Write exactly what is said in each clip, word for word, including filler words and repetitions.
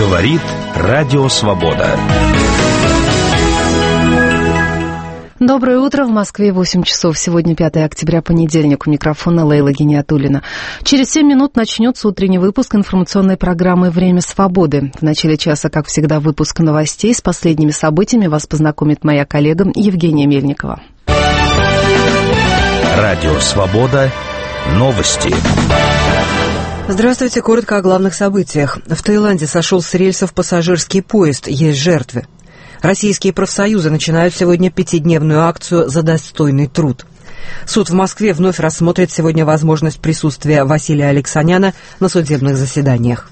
Говорит Радио Свобода. Доброе утро. В Москве восемь часов. Сегодня пятое октября, понедельник. У микрофона Лейла Гиниатуллина. Через семь минут начнется утренний выпуск информационной программы «Время свободы». В начале часа, как всегда, выпуск новостей. С последними событиями вас познакомит моя коллега Евгения Мельникова. Радио Свобода. Новости. Здравствуйте. Коротко о главных событиях. В Таиланде сошел с рельсов пассажирский поезд. Есть жертвы. Российские профсоюзы начинают сегодня пятидневную акцию «За достойный труд». Суд в Москве вновь рассмотрит сегодня возможность присутствия Василия Алексаняна на судебных заседаниях.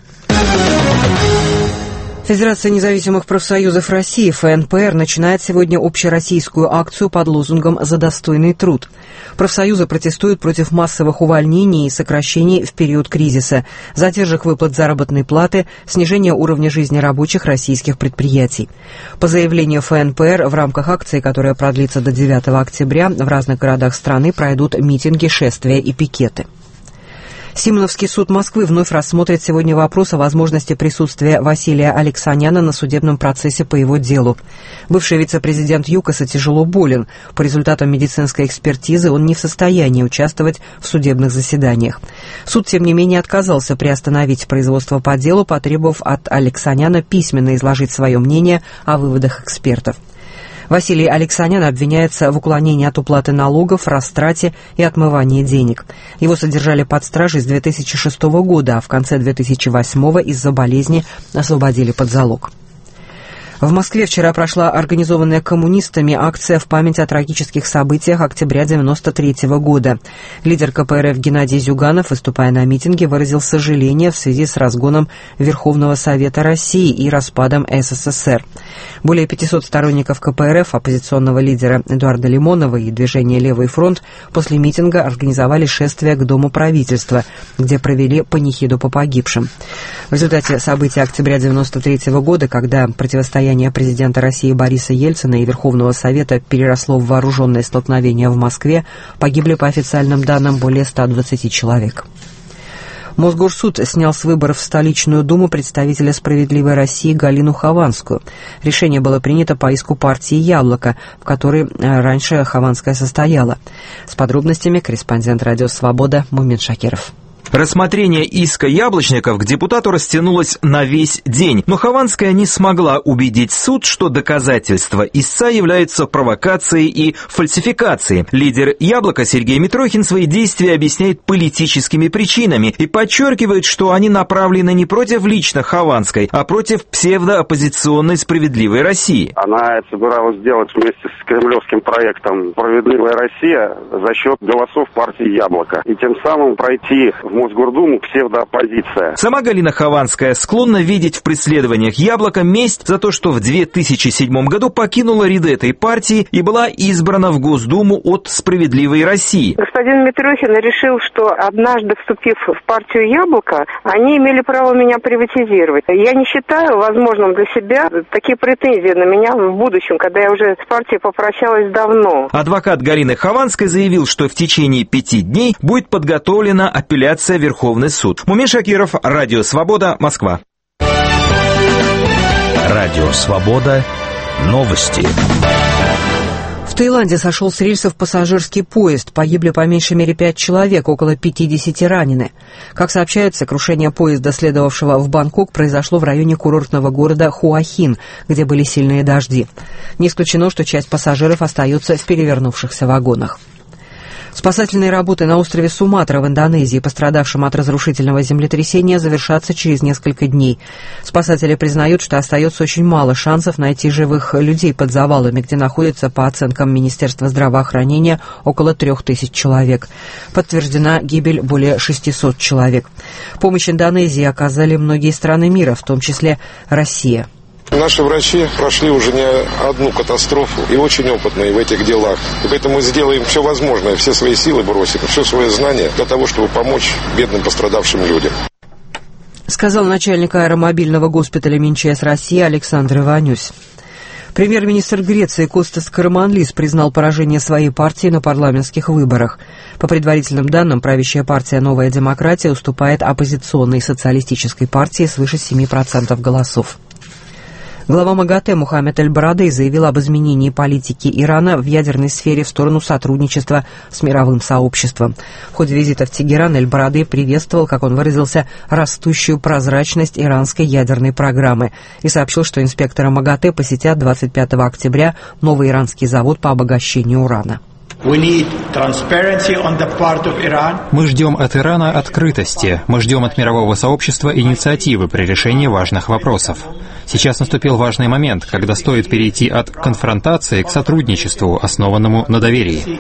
Федерация независимых профсоюзов России, эф эн пэ эр, начинает сегодня общероссийскую акцию под лозунгом «За достойный труд». Профсоюзы протестуют против массовых увольнений и сокращений в период кризиса, задержек выплат заработной платы, снижения уровня жизни рабочих российских предприятий. По заявлению эф эн пэ эр, в рамках акции, которая продлится до девятого октября, в разных городах страны пройдут митинги, шествия и пикеты. Симоновский суд Москвы вновь рассмотрит сегодня вопрос о возможности присутствия Василия Алексаняна на судебном процессе по его делу. Бывший вице-президент ЮКОСа тяжело болен. По результатам медицинской экспертизы он не в состоянии участвовать в судебных заседаниях. Суд, тем не менее, отказался приостановить производство по делу, потребовав от Алексаняна письменно изложить свое мнение о выводах экспертов. Василий Алексанян обвиняется в уклонении от уплаты налогов, растрате и отмывании денег. Его содержали под стражей с две тысячи шестого года, а в конце две тысячи восьмого из-за болезни освободили под залог. В Москве вчера прошла организованная коммунистами акция в память о трагических событиях октября девяносто третьего года. Лидер ка пэ эр эф Геннадий Зюганов, выступая на митинге, выразил сожаление в связи с разгоном Верховного Совета России и распадом эс эс эс эр. Более пятисот сторонников ка пэ эр эф, оппозиционного лидера Эдуарда Лимонова и движения «Левый фронт» после митинга организовали шествие к Дому правительства, где провели панихиду по погибшим. В результате событий октября девяносто третьего года, когда противостояние президента России Бориса Ельцина и Верховного Совета переросло в вооруженное столкновение в Москве, погибли по официальным данным более ста двадцати человек. Мосгорсуд снял с выборов в столичную думу представителя «Справедливой России» Галину Хованскую. Решение было принято по иску партии «Яблоко», в которой раньше Хованская состояла. С подробностями корреспондент «Радио Свобода» Мумин Шакиров. Рассмотрение иска яблочников к депутату растянулось на весь день, но Хованская не смогла убедить суд, что доказательства истца являются провокацией и фальсификацией. Лидер «Яблока» Сергей Митрохин свои действия объясняет политическими причинами и подчеркивает, что они направлены не против лично Хованской, а против псевдооппозиционной «Справедливой России». Она это собиралась сделать вместе с кремлевским проектом «Справедливая Россия» за счет голосов партии «Яблоко» и тем самым пройти в Мосгордуму псевдооппозиция. Сама Галина Хованская склонна видеть в преследованиях «Яблоко» месть за то, что в две тысячи седьмом году покинула ряды этой партии и была избрана в Госдуму от «Справедливой России». Господин Митрохин решил, что однажды вступив в партию «Яблоко», они имели право меня приватизировать. Я не считаю возможным для себя такие претензии на меня в будущем, когда я уже с партией попрощалась давно. Адвокат Галины Хованской заявил, что в течение пяти дней будет подготовлена апелляция в Верховный суд. Мумин Шакиров, Радио Свобода, Москва. Радио Свобода. Новости. В Таиланде сошел с рельсов пассажирский поезд. Погибли по меньшей мере пять человек, около пятидесяти ранены. Как сообщается, крушение поезда, следовавшего в Бангкок, произошло в районе курортного города Хуахин, где были сильные дожди. Не исключено, что часть пассажиров остается в перевернувшихся вагонах. Спасательные работы на острове Суматра в Индонезии, пострадавшем от разрушительного землетрясения, завершатся через несколько дней. Спасатели признают, что остается очень мало шансов найти живых людей под завалами, где находится, по оценкам Министерства здравоохранения, около трех тысяч человек. Подтверждена гибель более шестисот человек. Помощь Индонезии оказали многие страны мира, в том числе Россия. Наши врачи прошли уже не одну катастрофу и очень опытные в этих делах. И поэтому мы сделаем все возможное, все свои силы бросим, все свои знания для того, чтобы помочь бедным пострадавшим людям. Сказал начальник аэромобильного госпиталя МинЧС России Александр Иванюсь. Премьер-министр Греции Костас Караманлис признал поражение своей партии на парламентских выборах. По предварительным данным, правящая партия «Новая демократия» уступает оппозиционной социалистической партии свыше семи процентов голосов. Глава МАГАТЭ Мухаммед Эль-Барадей заявил об изменении политики Ирана в ядерной сфере в сторону сотрудничества с мировым сообществом. В ходе визита в Тегеран Эль-Барадей приветствовал, как он выразился, растущую прозрачность иранской ядерной программы и сообщил, что инспекторы МАГАТЭ посетят двадцать пятого октября новый иранский завод по обогащению урана. Мы ждем от Ирана открытости, мы ждем от мирового сообщества инициативы при решении важных вопросов. Сейчас наступил важный момент, когда стоит перейти от конфронтации к сотрудничеству, основанному на доверии.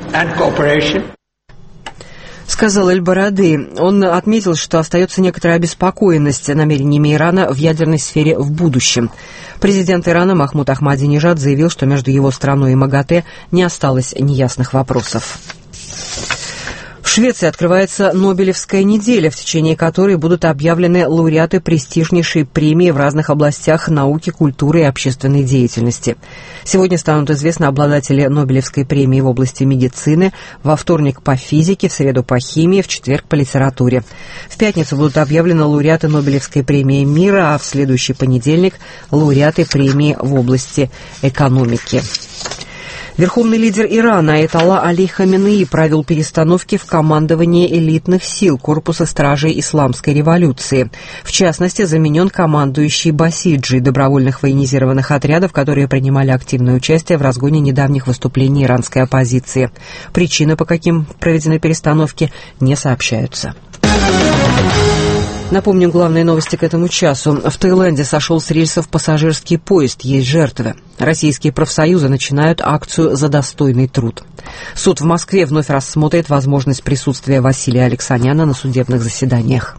Сказал Эль-Барадей. Он отметил, что остается некоторая обеспокоенность намерениями Ирана в ядерной сфере в будущем. Президент Ирана Махмуд Ахмадинежад заявил, что между его страной и МАГАТЭ не осталось неясных вопросов. В Швеции открывается Нобелевская неделя, в течение которой будут объявлены лауреаты престижнейшей премии в разных областях науки, культуры и общественной деятельности. Сегодня станут известны обладатели Нобелевской премии в области медицины, во вторник по физике, в среду по химии, в четверг по литературе. В пятницу будут объявлены лауреаты Нобелевской премии мира, а в следующий понедельник лауреаты премии в области экономики. Верховный лидер Ирана Аятолла Али Хаменеи провел перестановки в командовании элитных сил Корпуса стражей Исламской революции. В частности, заменен командующий Басиджи, добровольных военизированных отрядов, которые принимали активное участие в разгоне недавних выступлений иранской оппозиции. Причины, по каким проведены перестановки, не сообщаются. Напомним главные новости к этому часу. В Таиланде сошел с рельсов пассажирский поезд. Есть жертвы. Российские профсоюзы начинают акцию «За достойный труд». Суд в Москве вновь рассмотрит возможность присутствия Василия Алексаняна на судебных заседаниях.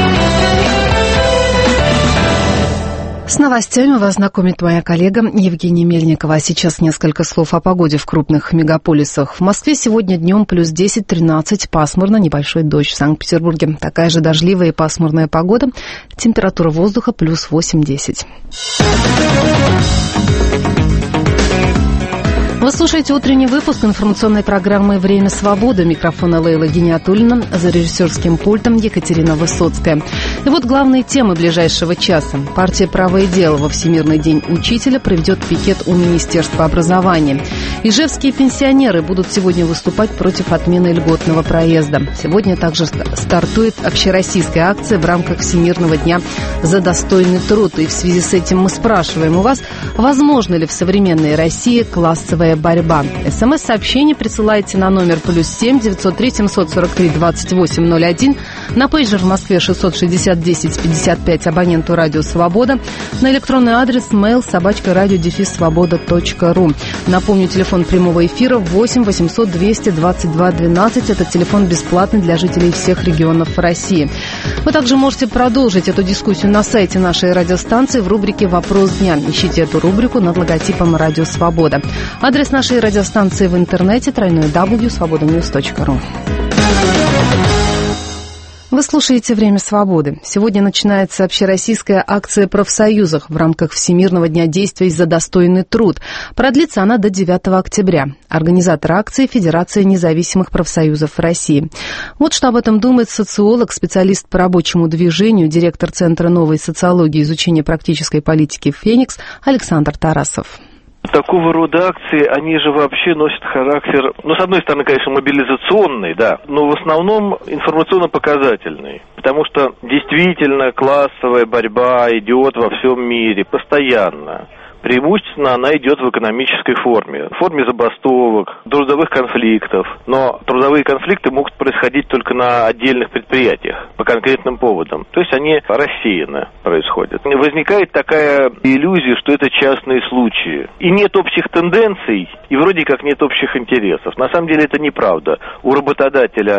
С новостями вас знакомит моя коллега Евгения Мельникова. А сейчас несколько слов о погоде в крупных мегаполисах. В Москве сегодня днем плюс десять-тринадцать, пасмурно, небольшой дождь. В Санкт-Петербурге такая же дождливая и пасмурная погода. Температура воздуха плюс восемь-десять. Вы слушаете утренний выпуск информационной программы «Время свободы». Микрофон Лейла Гениатуллина, за режиссерским пультом Екатерина Высоцкая. И вот главные темы ближайшего часа. Партия «Право и дело» во Всемирный день учителя проведет пикет у Министерства образования. Ижевские пенсионеры будут сегодня выступать против отмены льготного проезда. Сегодня также стартует общероссийская акция в рамках Всемирного дня «За достойный труд». И в связи с этим мы спрашиваем у вас, возможно ли в современной России классовая борьба. СМС-сообщение присылайте на номер плюс семь девятьсот три семьсот сорок три двадцать восемь ноль один, на пейджер в Москве шестьсот шестьдесят десять пятьдесят пять, абоненту радио «Свобода», на электронный адрес mail собачка радио дефис свобода точка ру. Напомню, телефон прямого эфира восемь восемьсот двести двадцать два двенадцать. Это телефон бесплатный для жителей всех регионов России. Вы также можете продолжить эту дискуссию на сайте нашей радиостанции в рубрике «Вопрос дня». Ищите эту рубрику над логотипом «Радио Свобода». Адрес нашей радиостанции в интернете дабл ю дабл ю дабл ю точка свобода ньюс точка ру. Вы слушаете «Время свободы». Сегодня начинается общероссийская акция профсоюзов в рамках Всемирного дня действий за достойный труд. Продлится она до девятого октября. Организатор акции – Федерация независимых профсоюзов России. Вот что об этом думает социолог, специалист по рабочему движению, директор Центра новой социологии и изучения практической политики «Феникс» Александр Тарасов. Такого рода акции, они же вообще носят характер, ну, с одной стороны, конечно, мобилизационный, да, но в основном информационно-показательный. Потому что действительно классовая борьба идет во всем мире постоянно. Преимущественно она идет в экономической форме, в форме забастовок, трудовых конфликтов. Но трудовые конфликты могут происходить только на отдельных предприятиях, по конкретным поводам. То есть они рассеянно происходят. Возникает такая иллюзия, что это частные случаи. И нет общих тенденций, и вроде как нет общих интересов. На самом деле это неправда. У работодателя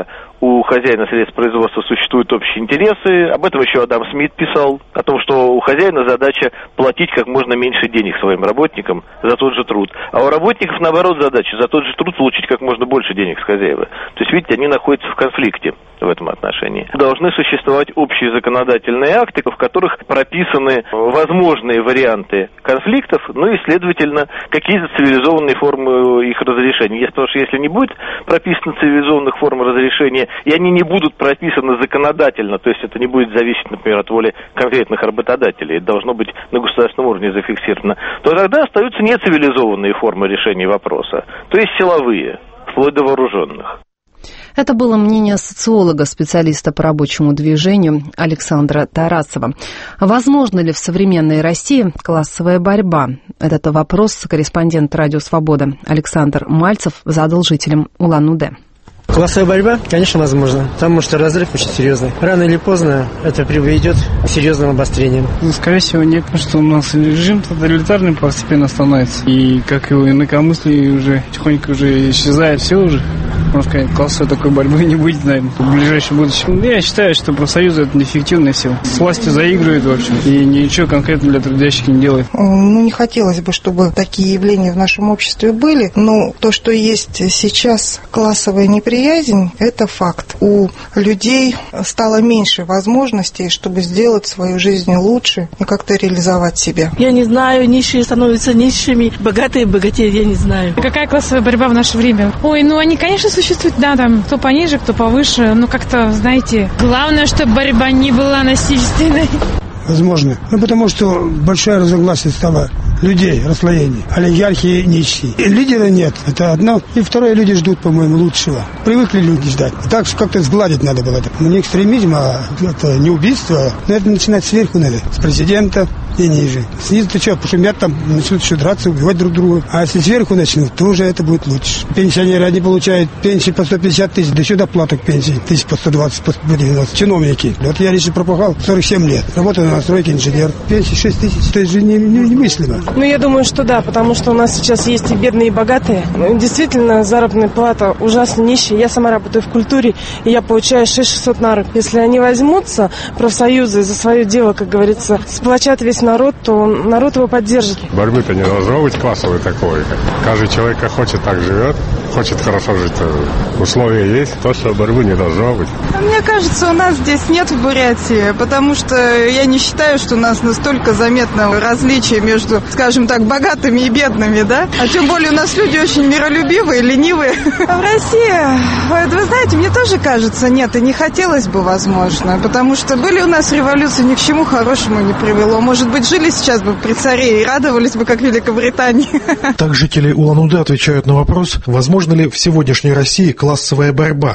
у хозяина средств производства существуют общие интересы. Об этом еще Адам Смит писал, о том, что у хозяина задача платить как можно меньше денег своим работникам за тот же труд. А у работников, наоборот, задача за тот же труд получить как можно больше денег с хозяева. То есть, видите, они находятся в конфликте в этом отношении. Должны существовать общие законодательные акты, в которых прописаны возможные варианты конфликтов, ну и, следовательно, какие-то цивилизованные формы их разрешения. Потому что если не будет прописано цивилизованных форм разрешения, и они не будут прописаны законодательно, то есть это не будет зависеть, например, от воли конкретных работодателей, это должно быть на государственном уровне зафиксировано, то тогда остаются нецивилизованные формы решения вопроса, то есть силовые, вплоть до вооруженных. Это было мнение социолога, специалиста по рабочему движению Александра Тарасова. Возможно ли в современной России классовая борьба? Этот вопрос корреспондент «Радио Свобода» Александр Мальцев задал жителям Улан-Удэ. Классовая борьба, конечно, возможно, потому что разрыв очень серьезный. Рано или поздно это приведет к серьезным обострениям. Ну, скорее всего, нет, потому что у нас режим тоталитарный постепенно становится. И как его инакомыслие уже тихонько уже исчезает, все уже. Можно сказать, классовой такой борьбы не будет, наверное, в ближайшем будущем. Я считаю, что профсоюзы это неэффективная сила. С властью заигрывает, в общем, и ничего конкретно для трудящих не делает. Ну, не хотелось бы, чтобы такие явления в нашем обществе были, но то, что есть сейчас классовая неприязнь, это факт. У людей стало меньше возможностей, чтобы сделать свою жизнь лучше и как-то реализовать себя. Я не знаю, нищие становятся нищими, богатые богатеют, я не знаю. Какая классовая борьба в наше время? Ой, ну они, конечно, существуют, да, там, кто пониже, кто повыше, ну как-то, знаете, главное, чтобы борьба не была насильственной. Возможно. Ну, потому что большое разногласие стало людей, расслоение. Олигархи нищие. И лидера нет, это одно. И второе, люди ждут, по-моему, лучшего. Привыкли люди ждать. Так что как-то сгладить надо было. Ну, не экстремизм, а это не убийство. Но это начинать сверху надо, с президента и ниже. Снизу-то что, пошумят там, начнут еще драться, убивать друг друга. А если сверху начнут, то уже это будет лучше. Пенсионеры, они получают пенсии по сто пятьдесят тысяч, да еще доплаток пенсии, тысяч по сто двадцать, по девяносто. Чиновники. Вот я лично пропахал сорок семь лет. Работаю на стройке, инженер. Пенсии шесть тысяч. Это же не, не, немыслимо. Ну, я думаю, что да, потому что у нас сейчас есть и бедные, и богатые. Действительно, заработная плата ужасно нищая. Я сама работаю в культуре, и я получаю шесть тысяч шестьсот на руку. Если они возьмутся, профсоюзы, за свое дело, как говорится, сплочат весь народ, то народ его поддержит. Борьбы-то не должно быть классовой такой. Каждый человек как хочет, так живет. Хочет хорошо жить. Условия есть. То, что борьбы не должно быть. Мне кажется, у нас здесь нет в Бурятии, потому что я не считаю, что у нас настолько заметно различие между, скажем так, богатыми и бедными, да? А тем более у нас люди очень миролюбивые, ленивые. А в России, вы знаете, мне тоже кажется, нет, и не хотелось бы, возможно, потому что были у нас революции, ни к чему хорошему не привело. Может быть, жили сейчас бы при царе и радовались бы, как в Великобритании. Так жители Улан-Удэ отвечают на вопрос, возможно ли в сегодняшней России классовая борьба.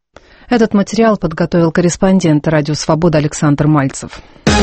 Этот материал подготовил корреспондент «Радио Свобода» Александр Мальцев.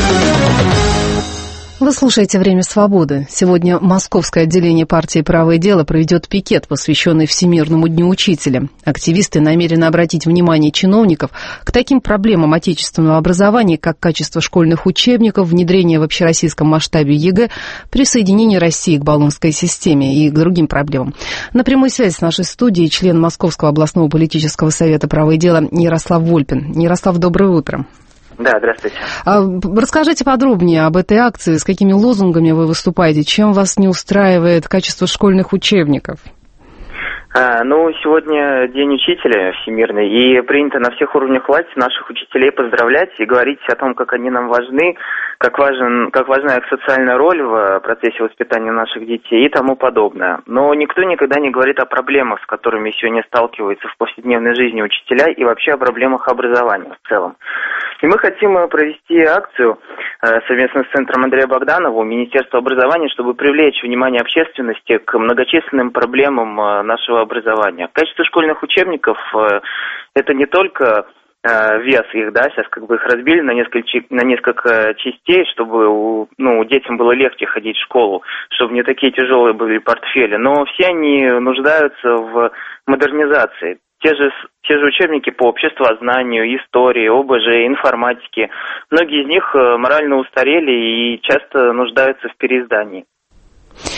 Вы слушаете «Время свободы». Сегодня Московское отделение партии «Правое дело» проведет пикет, посвященный Всемирному дню учителя. Активисты намерены обратить внимание чиновников к таким проблемам отечественного образования, как качество школьных учебников, внедрение в общероссийском масштабе ЕГЭ, присоединение России к Болонской системе и к другим проблемам. На прямой связи с нашей студией член Московского областного политического совета «Правое дело» Ярослав Вольпин. Ярослав, доброе утро. Да, здравствуйте. А, расскажите подробнее об этой акции, с какими лозунгами вы выступаете, чем вас не устраивает качество школьных учебников? А, ну, сегодня День учителя всемирный, и принято на всех уровнях власти наших учителей поздравлять и говорить о том, как они нам важны, как, важен, как важна их социальная роль в процессе воспитания наших детей и тому подобное. Но никто никогда не говорит о проблемах, с которыми сегодня сталкиваются в повседневной жизни учителя, и вообще о проблемах образования в целом. И мы хотим провести акцию совместно с Центром Андрея Богданова, Министерства образования, чтобы привлечь внимание общественности к многочисленным проблемам нашего образования. Качество школьных учебников – это не только вес их, да, сейчас как бы их разбили на несколько, на несколько частей, чтобы у, ну, детям было легче ходить в школу, чтобы не такие тяжелые были портфели, но все они нуждаются в модернизации. Те же, те же учебники по обществознанию, истории, ОБЖ, информатике, многие из них морально устарели и часто нуждаются в переиздании.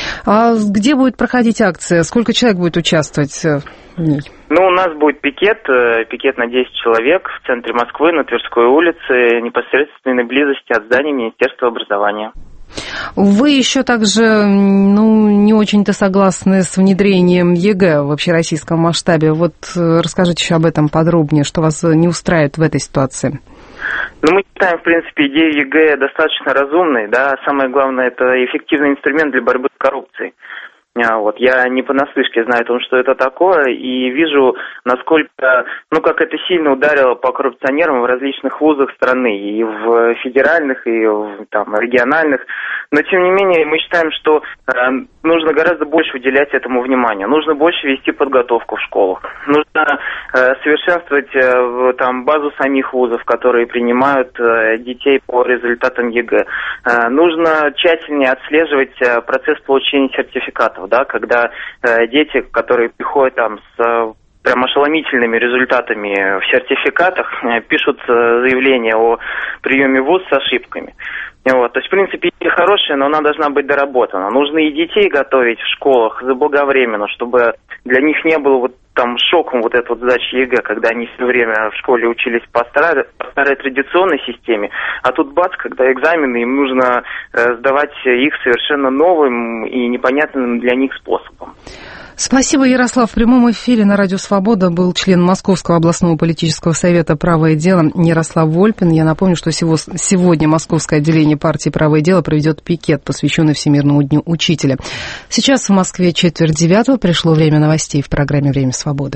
А где будет проходить акция? Сколько человек будет участвовать в ней? Ну, у нас будет пикет, пикет на десять человек в центре Москвы, на Тверской улице, непосредственной близости от здания Министерства образования. Вы еще также, ну, не очень-то согласны с внедрением ЕГЭ в общероссийском масштабе. Вот расскажите еще об этом подробнее, что вас не устраивает в этой ситуации. Ну, мы считаем, в принципе, идею ЕГЭ достаточно разумной, да, самое главное, это эффективный инструмент для борьбы с коррупцией. Вот. Я не понаслышке знаю о том, что это такое, и вижу, насколько, ну, как это сильно ударило по коррупционерам в различных вузах страны, и в федеральных, и в там, региональных. Но, тем не менее, мы считаем, что э, нужно гораздо больше уделять этому внимания. Нужно больше вести подготовку в школах. Нужно э, совершенствовать э, там, базу самих вузов, которые принимают э, детей по результатам ЕГЭ. Э, нужно тщательнее отслеживать э, процесс получения сертификатов. Да, когда э, дети, которые приходят там с э, прям ошеломительными результатами в сертификатах, э, пишут э, заявление о приеме в вуз с ошибками. Вот. То есть, в принципе, идея хорошая, но она должна быть доработана. Нужно и детей готовить в школах заблаговременно, чтобы для них не было вот там шоком вот эта вот сдача ЕГЭ, когда они все время в школе учились по старой, по старой традиционной системе, а тут бац, когда экзамены, им нужно э, сдавать их совершенно новым и непонятным для них способом. Спасибо, Ярослав. В прямом эфире на Радио Свобода был член Московского областного политического совета «Правое дело» Ярослав Вольпин. Я напомню, что сегодня Московское отделение партии «Правое дело» проведет пикет, посвященный Всемирному дню учителя. Сейчас в Москве четверть девятого. Пришло время новостей в программе «Время свободы».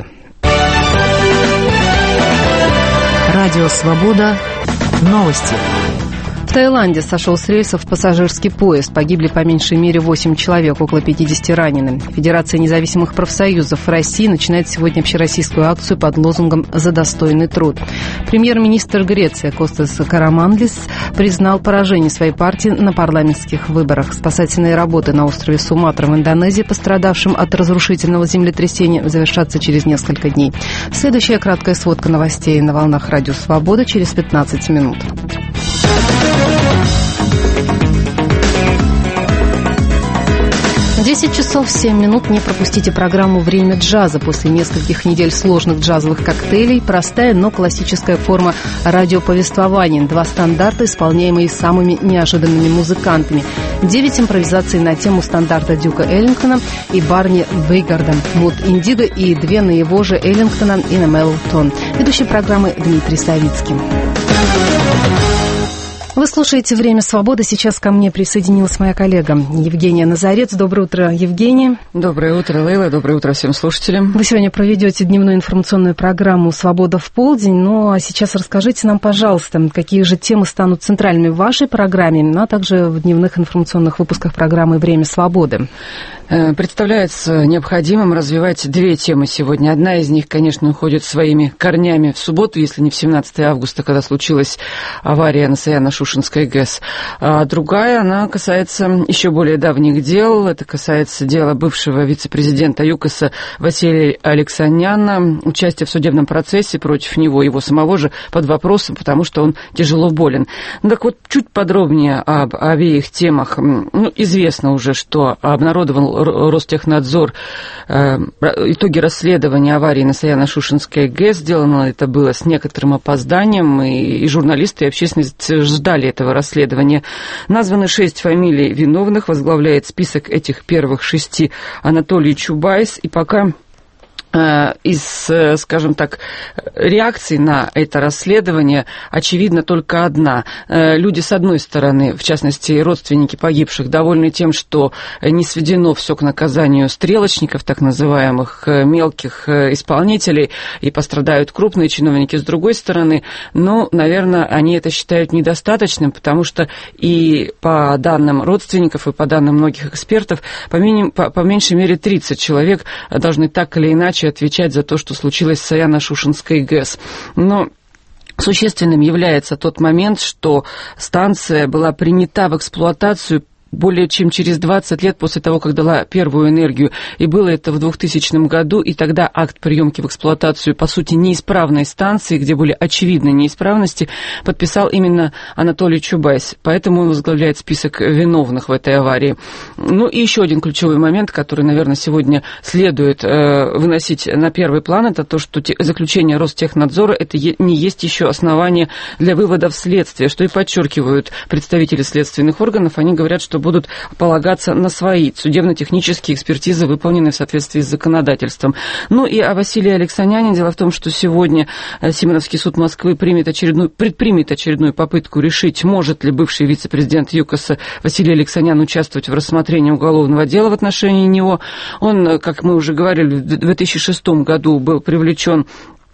Радио Свобода. Новости. В Таиланде сошел с рельсов пассажирский поезд. Погибли по меньшей мере восемь человек, около пятидесяти ранены. Федерация независимых профсоюзов России начинает сегодня общероссийскую акцию под лозунгом «За достойный труд». Премьер-министр Греции Костас Караманлис признал поражение своей партии на парламентских выборах. Спасательные работы на острове Суматра в Индонезии, пострадавшем от разрушительного землетрясения, завершатся через несколько дней. Следующая краткая сводка новостей на волнах Радио Свобода через пятнадцать минут. десять часов семь минут. Не пропустите программу «Время джаза». После нескольких недель сложных джазовых коктейлей простая, но классическая форма радиоповествования. Два стандарта, исполняемые самыми неожиданными музыкантами. Девять импровизаций на тему стандарта Дюка Эллингтона и Барни Вейгарда. Вот Индиго и две на его же Эллингтона и на Мелтон. Ведущий программы Дмитрий Савицкий. Вы слушаете «Время свободы». Сейчас ко мне присоединилась моя коллега Евгения Назарец. Доброе утро, Евгения. Доброе утро, Лейла. Доброе утро всем слушателям. Вы сегодня проведете дневную информационную программу «Свобода в полдень». Ну, а сейчас расскажите нам, пожалуйста, какие же темы станут центральными в вашей программе, ну, а также в дневных информационных выпусках программы «Время свободы». Представляется необходимым развивать две темы сегодня. Одна из них, конечно, уходит своими корнями в субботу, если не в семнадцатое августа, когда случилась авария на Саяно-Шушенской ГЭС. А другая, она касается еще более давних дел. Это касается дела бывшего вице-президента ЮКОСа Василия Алексаняна. Участие в судебном процессе против него, его самого же, под вопросом, потому что он тяжело болен. Ну, так вот, чуть подробнее об обеих темах. Ну, известно уже, что обнародовал Ростехнадзор э, итоги расследования аварии на Саяно-Шушенской ГЭС. Сделано это было с некоторым опозданием, и, и журналисты, и общественность ждали этого расследования. Названы шесть фамилий виновных, возглавляет список этих первых шести Анатолий Чубайс, и пока из, скажем так, реакций на это расследование очевидна только одна. Люди, с одной стороны, в частности, родственники погибших, довольны тем, что не сведено все к наказанию стрелочников, так называемых мелких исполнителей, и пострадают крупные чиновники. С другой стороны, ну, наверное, они это считают недостаточным, потому что и по данным родственников, и по данным многих экспертов, по, миним, по, по меньшей мере тридцать человек должны так или иначе отвечать за то, что случилось с Саяно-Шушенской ГЭС. Но существенным является тот момент, что станция была принята в эксплуатацию более чем через двадцать лет после того, как дала первую энергию. И было это в двухтысячном году, и тогда акт приемки в эксплуатацию, по сути, неисправной станции, где были очевидные неисправности, подписал именно Анатолий Чубайс. Поэтому он возглавляет список виновных в этой аварии. Ну и еще один ключевой момент, который, наверное, сегодня следует э, выносить на первый план, это то, что те, заключение Ростехнадзора это е, не есть еще основание для выводов следствия, что и подчеркивают представители следственных органов. Они говорят, что будут полагаться на свои судебно-технические экспертизы, выполненные в соответствии с законодательством. Ну и о Василии Алексаняне. Дело в том, что сегодня Симоновский суд Москвы примет очередную, предпримет очередную попытку решить, может ли бывший вице-президент ЮКОСа Василий Алексанян участвовать в рассмотрении уголовного дела в отношении него. Он, как мы уже говорили, в две тысячи шестом году был привлечен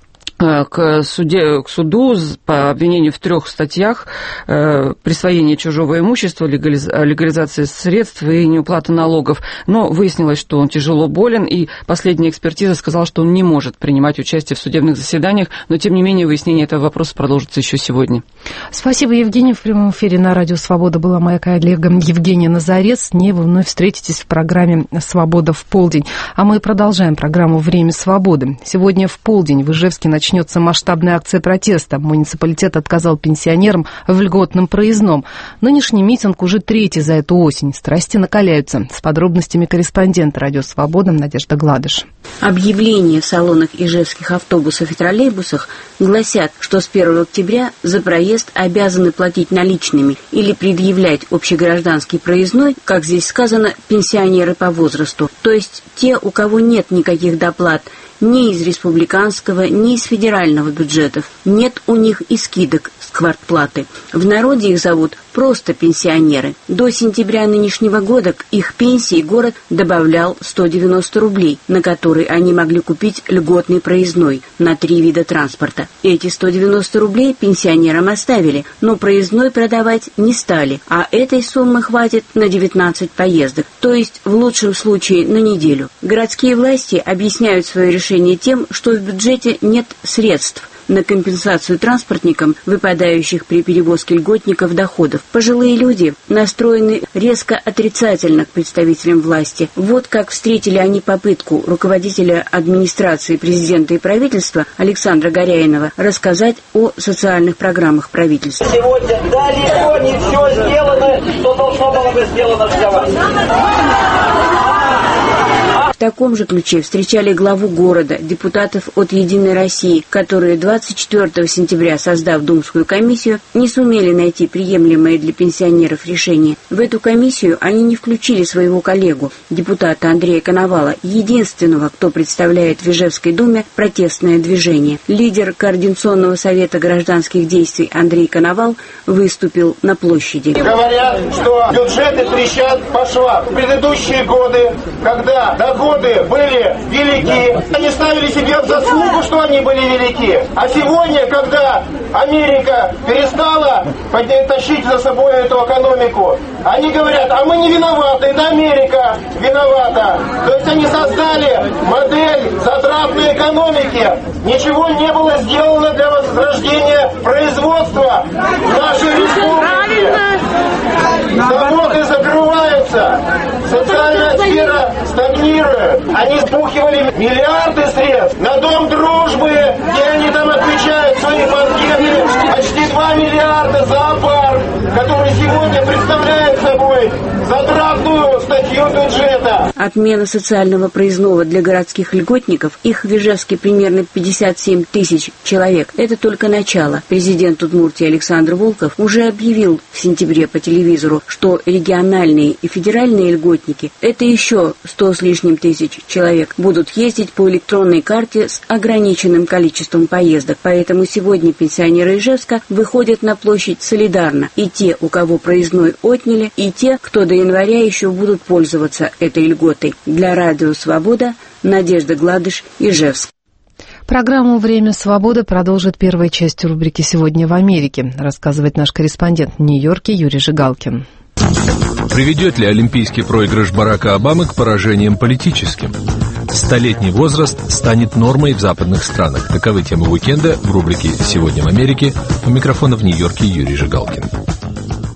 к, суде, к суду по обвинению в трех статьях: э, присвоение чужого имущества, легализ, легализация средств и неуплата налогов. Но выяснилось, что он тяжело болен, и последняя экспертиза сказала, что он не может принимать участие в судебных заседаниях, но, тем не менее, выяснение этого вопроса продолжится еще сегодня. Спасибо, Евгений. В прямом эфире на Радио Свобода была моя коллега Евгения Назарец. С ней вы вновь встретитесь в программе «Свобода в полдень». А мы продолжаем программу «Время свободы». Сегодня в полдень в Ижевске начнется Начнется масштабная акция протеста. Муниципалитет отказал пенсионерам в льготном проездном. Нынешний митинг уже третий за эту осень. Страсти накаляются. С подробностями корреспондент Радио Свобода Надежда Гладыш. Объявления в салонах ижевских автобусов и троллейбусах гласят, что с первого октября за проезд обязаны платить наличными или предъявлять общегражданский проездной, как здесь сказано, пенсионеры по возрасту, то есть те, у кого нет никаких доплат ни из республиканского, ни из федерального бюджетов. Нет у них и скидок с квартплаты. В народе их зовут просто пенсионеры. До сентября нынешнего года к их пенсии город добавлял сто девяносто рублей, на которые они могли купить льготный проездной на три вида транспорта. Эти сто девяносто рублей пенсионерам оставили, но проездной продавать не стали, а этой суммы хватит на девятнадцать поездок, то есть в лучшем случае на неделю. Городские власти объясняют свое решение тем, что в бюджете нет средств на компенсацию транспортникам, выпадающих при перевозке льготников доходов. Пожилые люди настроены резко отрицательно к представителям власти. Вот как встретили они попытку руководителя администрации президента и правительства Александра Горяинова рассказать о социальных программах правительства. Сегодня далеко не все сделано, что должно было быть сделано для В таком же ключе встречали главу города, депутатов от «Единой России», которые двадцать четвёртого сентября, создав Думскую комиссию, не сумели найти приемлемое для пенсионеров решение. В эту комиссию они не включили своего коллегу, депутата Андрея Коновала, единственного, кто представляет в Ижевской думе протестное движение. Лидер Координационного совета гражданских действий Андрей Коновал выступил на площади. Говорят, что бюджеты трещат по швам. В предыдущие годы, когда доходы были велики, они ставили себе в заслугу, что они были велики. А сегодня, когда Америка перестала тащить за собой эту экономику, они говорят, а мы не виноваты, это Америка виновата. То есть они создали модель затратной экономики. Ничего не было сделано для возрождения производства в нашей республике. Заводы закрываются, социальная сфера стагнирует. Они спухивали миллиарды средств на Дом дружбы, где они там отвечают свои банкеты. Почти два миллиарда зоопарк, который сегодня представляет собой затратную статью бюджета. Отмена социального проездного для городских льготников, их в Ижевске примерно пятьдесят семь тысяч человек. Это только начало. Президент Удмуртии Александр Волков уже объявил в сентябре по телевизору, что региональные и федеральные льготники, это еще сто с лишним тысяч человек, будут ездить по электронной карте с ограниченным количеством поездок. Поэтому сегодня пенсионеры Ижевска выходят на площадь солидарно. И те, у кого проездной отняли, и те, кто до января еще будут пользоваться этой льготой. Для Радио Свобода Надежда Гладыш, Ижевск. Программу «Время свободы» продолжит первая часть рубрики «Сегодня в Америке», рассказывает наш корреспондент в Нью-Йорке Юрий Жигалкин. Приведет ли олимпийский проигрыш Барака Обамы к поражениям политическим? Столетний возраст станет нормой в западных странах. Таковы темы уикенда в рубрике «Сегодня в Америке». У микрофона в Нью-Йорке Юрий Жигалкин.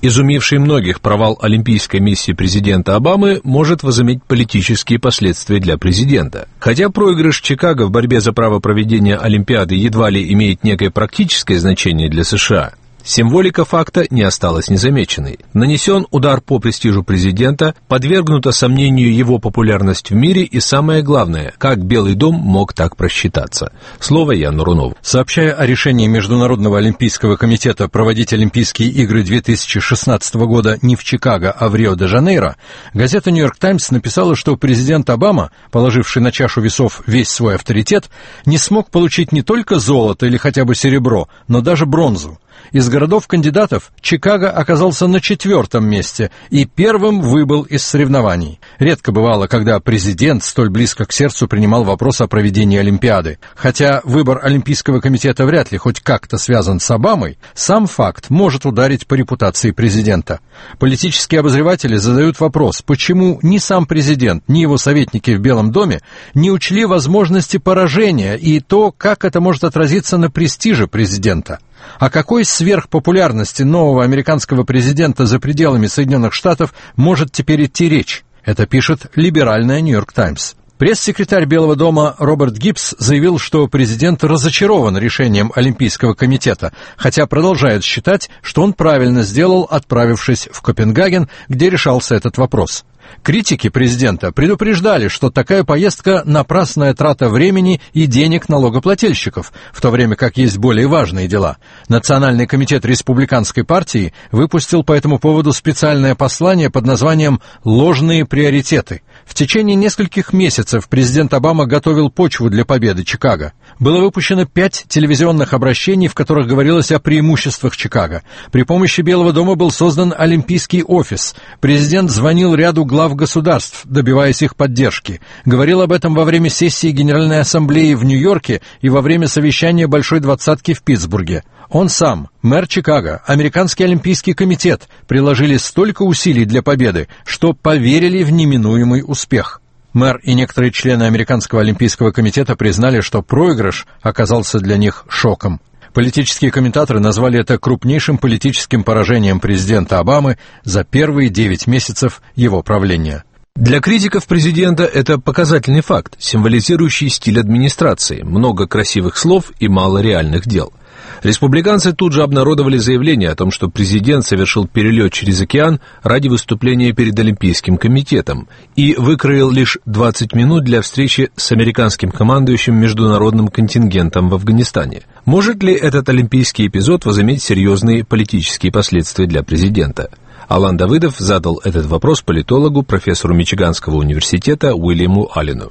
Изумивший многих провал олимпийской миссии президента Обамы может возыметь политические последствия для президента. Хотя проигрыш Чикаго в борьбе за право проведения Олимпиады едва ли имеет некое практическое значение для США, символика факта не осталась незамеченной. Нанесен удар по престижу президента, подвергнута сомнению его популярность в мире и, самое главное, как Белый дом мог так просчитаться. Слово Яну Рунову. Сообщая о решении Международного олимпийского комитета проводить Олимпийские игры две тысячи шестнадцатого года не в Чикаго, а в Рио-де-Жанейро, газета «Нью-Йорк Таймс» написала, что президент Обама, положивший на чашу весов весь свой авторитет, не смог получить не только золото или хотя бы серебро, но даже бронзу. Из городов-кандидатов Чикаго оказался на четвертом месте и первым выбыл из соревнований. Редко бывало, когда президент столь близко к сердцу принимал вопрос о проведении Олимпиады. Хотя выбор Олимпийского комитета вряд ли хоть как-то связан с Обамой, сам факт может ударить по репутации президента. Политические обозреватели задают вопрос, почему ни сам президент, ни его советники в Белом доме не учли возможности поражения и то, как это может отразиться на престиже президента. О какой сверхпопулярности нового американского президента за пределами Соединенных Штатов может теперь идти речь? Это пишет либеральная «Нью-Йорк Таймс». Пресс-секретарь Белого дома Роберт Гиббс заявил, что президент разочарован решением Олимпийского комитета, хотя продолжает считать, что он правильно сделал, отправившись в Копенгаген, где решался этот вопрос. Критики президента предупреждали, что такая поездка – напрасная трата времени и денег налогоплательщиков, в то время как есть более важные дела. Национальный комитет республиканской партии выпустил по этому поводу специальное послание под названием «Ложные приоритеты». В течение нескольких месяцев президент Обама готовил почву для победы Чикаго. Было выпущено пять телевизионных обращений, в которых говорилось о преимуществах Чикаго. При помощи Белого дома был создан Олимпийский офис. Президент звонил ряду глав государств, добиваясь их поддержки. Говорил об этом во время сессии Генеральной Ассамблеи в Нью-Йорке и во время совещания Большой Двадцатки в Питтсбурге. Он сам, мэр Чикаго, Американский олимпийский комитет приложили столько усилий для победы, что поверили в неминуемый успех. Мэр и некоторые члены Американского олимпийского комитета признали, что проигрыш оказался для них шоком. Политические комментаторы назвали это крупнейшим политическим поражением президента Обамы за первые девять месяцев его правления. Для критиков президента это показательный факт, символизирующий стиль администрации, много красивых слов и мало реальных дел. Республиканцы тут же обнародовали заявление о том, что президент совершил перелет через океан ради выступления перед Олимпийским комитетом и выкроил лишь двадцать минут для встречи с американским командующим международным контингентом в Афганистане. Может ли этот олимпийский эпизод возыметь серьезные политические последствия для президента? Алан Давыдов задал этот вопрос политологу, профессору Мичиганского университета Уильяму Аллену.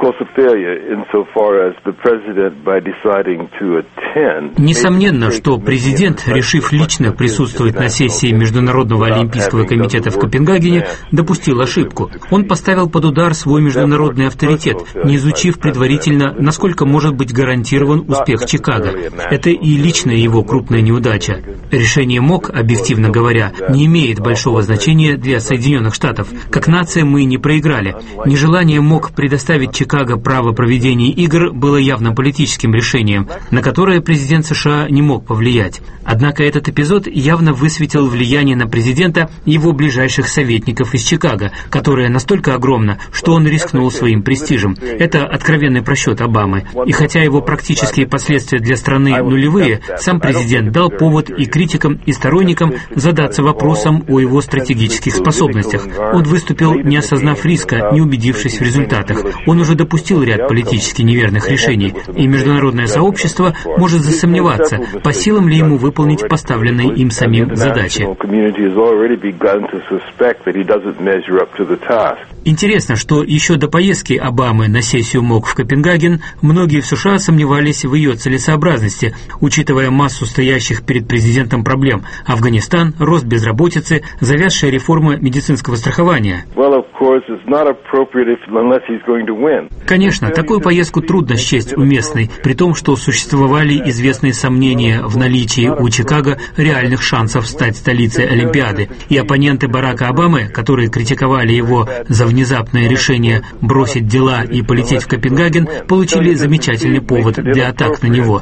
Несомненно, что президент, решив лично присутствовать на сессии Международного олимпийского комитета в Копенгагене, допустил ошибку. Он поставил под удар свой международный авторитет, не изучив предварительно, насколько может быть гарантирован успех Чикаго. Это и личная его крупная неудача. Решение МОК, объективно говоря, не имеет большого значения для Соединенных Штатов. Как нация мы не проиграли. Нежелание МОК предоставить Чикаго право проведения игр было явно политическим решением, на которое президент США не мог повлиять. Однако этот эпизод явно высветил влияние на президента и его ближайших советников из Чикаго, которое настолько огромно, что он рискнул своим престижем. Это откровенный просчет Обамы. И хотя его практические последствия для страны нулевые, сам президент дал повод и критикам, и сторонникам задаться вопросом о его стратегических способностях. Он выступил, не осознав риска, не убедившись в результатах. Он уже допустил ряд политически неверных решений, и международное сообщество может засомневаться, по силам ли ему выполнить поставленные им самим задачи. Интересно, что еще до поездки Обамы на сессию МОК в Копенгаген многие в США сомневались в ее целесообразности, учитывая массу стоящих перед президентом проблем: Афганистан, рост безработицы, завязшая реформа медицинского страхования. Конечно, такую поездку трудно счесть уместной, при том, что существовали известные сомнения в наличии у Чикаго реальных шансов стать столицей Олимпиады. И оппоненты Барака Обамы, которые критиковали его за внезапное решение бросить дела и полететь в Копенгаген, получили замечательный повод для атак на него.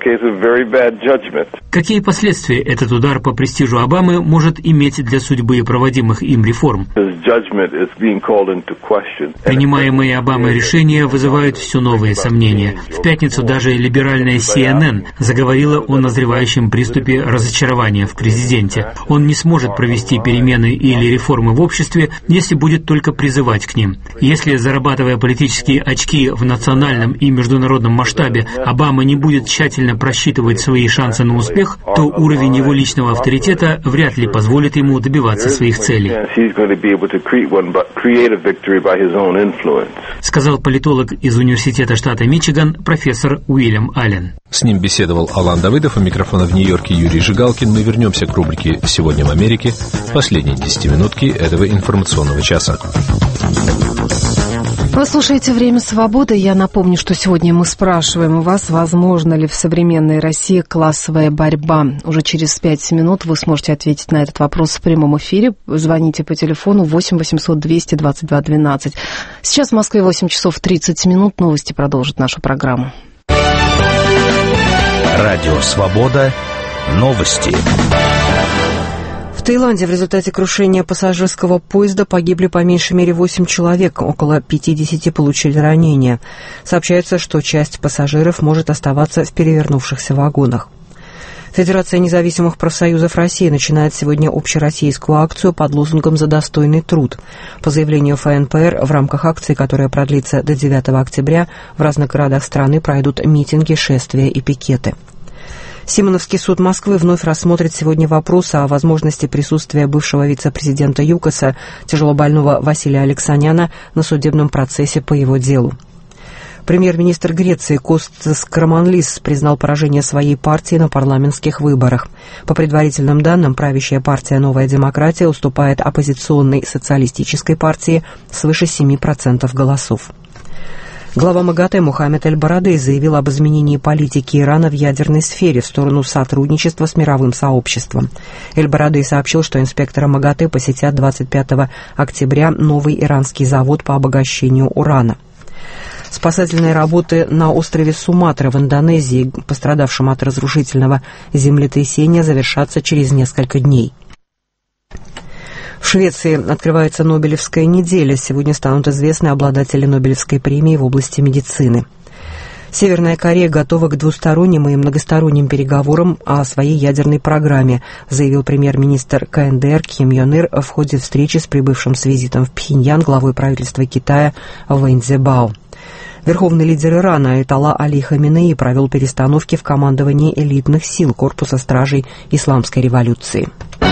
Какие последствия этот удар по престижу Обамы может иметь для судьбы проводимых им реформ? Принимаемые Обамой решения вызывают все новые сомнения. В пятницу даже либеральная си эн эн заговорила о назревающем приступе разочарования в президенте. Он не сможет провести перемены или реформы в обществе, если будет только призывать к ним. Если, зарабатывая политические очки в национальном и международном масштабе, Обама не будет тщательно просчитывать свои шансы на успех, то уровень его личного авторитета вряд ли позволит ему добиваться своих целей. Сказал политолог из университета штата Мичиган профессор Уильям Аллен. С ним беседовал Алан Давыдов, у микрофона в Нью-Йорке Юрий Жигалкин. Мы вернемся к рубрике «Сегодня в Америке», последней десятиминутки этого информационного часа. Вы слушаете «Время свободы». Я напомню, что сегодня мы спрашиваем у вас, возможно ли в современной России классовая борьба. Уже через пять минут вы сможете ответить на этот вопрос в прямом эфире. Звоните по телефону восемь восемьсот двести двадцать два двенадцать. Сейчас в Москве восемь часов тридцать минут. Новости продолжат нашу программу. Радио «Свобода». Новости. В Таиланде в результате крушения пассажирского поезда погибли по меньшей мере восемь человек, около пятьдесят получили ранения. Сообщается, что часть пассажиров может оставаться в перевернувшихся вагонах. Федерация независимых профсоюзов России начинает сегодня общероссийскую акцию под лозунгом «За достойный труд». По заявлению эф эн пэ эр, в рамках акции, которая продлится до девятого октября, в разных городах страны пройдут митинги, шествия и пикеты. Симоновский суд Москвы вновь рассмотрит сегодня вопрос о возможности присутствия бывшего вице-президента ЮКОСа, тяжелобольного Василия Алексаняна, на судебном процессе по его делу. Премьер-министр Греции Костас Караманлис признал поражение своей партии на парламентских выборах. По предварительным данным, правящая партия «Новая демократия» уступает оппозиционной социалистической партии свыше семи процентов голосов. Глава МАГАТЭ Мухаммед Эль-Барадей заявил об изменении политики Ирана в ядерной сфере в сторону сотрудничества с мировым сообществом. Эль-Барадей сообщил, что инспекторы МАГАТЭ посетят двадцать пятого октября новый иранский завод по обогащению урана. Спасательные работы на острове Суматра в Индонезии, пострадавшем от разрушительного землетрясения, завершатся через несколько дней. В Швеции открывается Нобелевская неделя. Сегодня станут известны обладатели Нобелевской премии в области медицины. Северная Корея готова к двусторонним и многосторонним переговорам о своей ядерной программе, заявил премьер-министр ка эн дэ эр Ким Йон Ир в ходе встречи с прибывшим с визитом в Пхеньян главой правительства Китая Вэнь Цзэбао. Верховный лидер Ирана Аятолла Али Хаминеи провел перестановки в командовании элитных сил корпуса стражей исламской революции.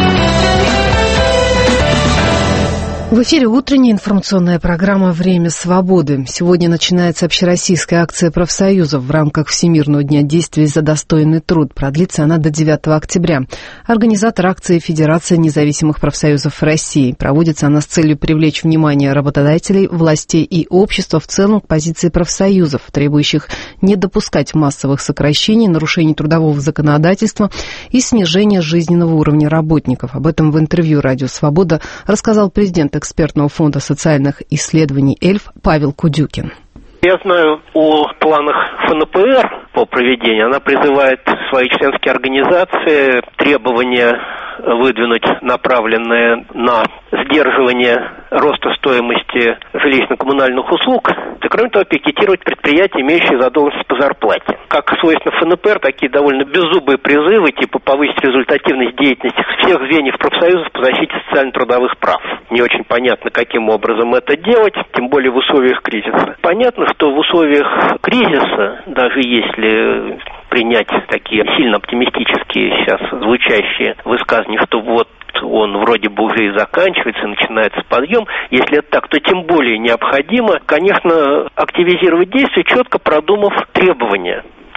В эфире утренняя информационная программа «Время свободы». Сегодня начинается общероссийская акция профсоюзов в рамках Всемирного дня действий за достойный труд. Продлится она до девятого октября. Организатор акции Федерация независимых профсоюзов России. Проводится она с целью привлечь внимание работодателей, властей и общества в целом к позиции профсоюзов, требующих не допускать массовых сокращений, нарушений трудового законодательства и снижения жизненного уровня работников. Об этом в интервью «Радио Свобода» рассказал президент экспертного фонда социальных исследований «Эльф» Павел Кудюкин. Я знаю о планах эф эн пэ эр по проведению. Она призывает свои членские организации требования выдвинуть, направленные на сдерживание роста стоимости жилищно-коммунальных услуг, и, кроме того, пикетировать предприятия, имеющие задолженность по зарплате. Как свойственно эф эн пэ эр, такие довольно беззубые призывы, типа повысить результативность деятельности всех звеньев профсоюзов по защите социально-трудовых прав. Не очень понятно, каким образом это делать, тем более в условиях кризиса. Понятно, что в условиях кризиса, даже если принять такие сильно оптимистические сейчас звучащие высказывания, что вот он вроде бы уже и заканчивается, начинается подъем. Если это так, то тем более необходимо, конечно, активизировать действия, четко продумав требования,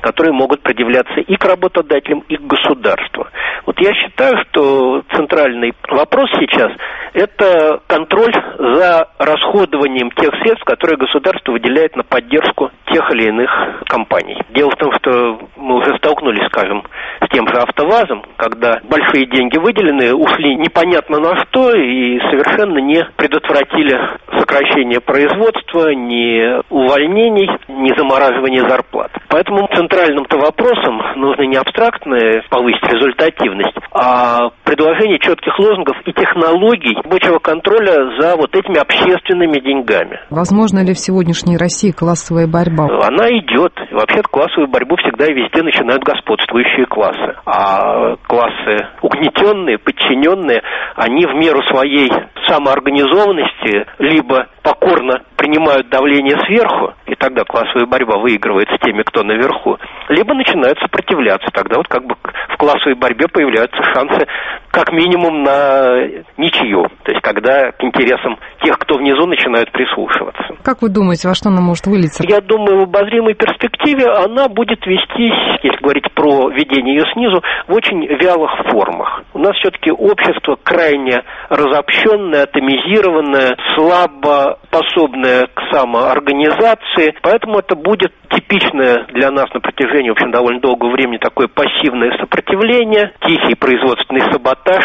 которые могут предъявляться и к работодателям, и к государству. Вот я считаю, что центральный вопрос сейчас – это контроль за расходованием тех средств, которые государство выделяет на поддержку тех или иных компаний. Дело в том, что мы уже столкнулись, скажем, с тем же АвтоВАЗом, когда большие деньги выделены, ушли непонятно на что и совершенно не предотвратили сокращение производства, ни увольнений, ни замораживания зарплат. Поэтому центральным-то вопросом нужно не абстрактное повысить результативность, а предложение четких лозунгов и технологий рабочего контроля за вот этими общественными деньгами. Возможно ли в сегодняшней России классовая борьба? Она идет. Вообще-то классовую борьбу всегда и везде начинают господствующие классы. А классы угнетенные, подчиненные, они в меру своей самоорганизованности либо покорно принимают давление сверху, и тогда классовая борьба выигрывает с теми, кто наверху, либо начинают сопротивляться. Тогда вот как бы в классовой борьбе появляются шансы как минимум на ничью. То есть когда к интересам тех, кто внизу, начинают прислушиваться. Как вы думаете, во что она может вылиться? Я думаю, в обозримой перспективе она будет вестись, если говорить про ведение ее снизу, в очень вялых формах. У нас все-таки общество крайне разобщенное, атомизированное, слабо способное к самоорганизации, поэтому это будет типичное для нас на протяжении, в общем, довольно долгого времени такое пассивное сопротивление, тихий производственный саботаж,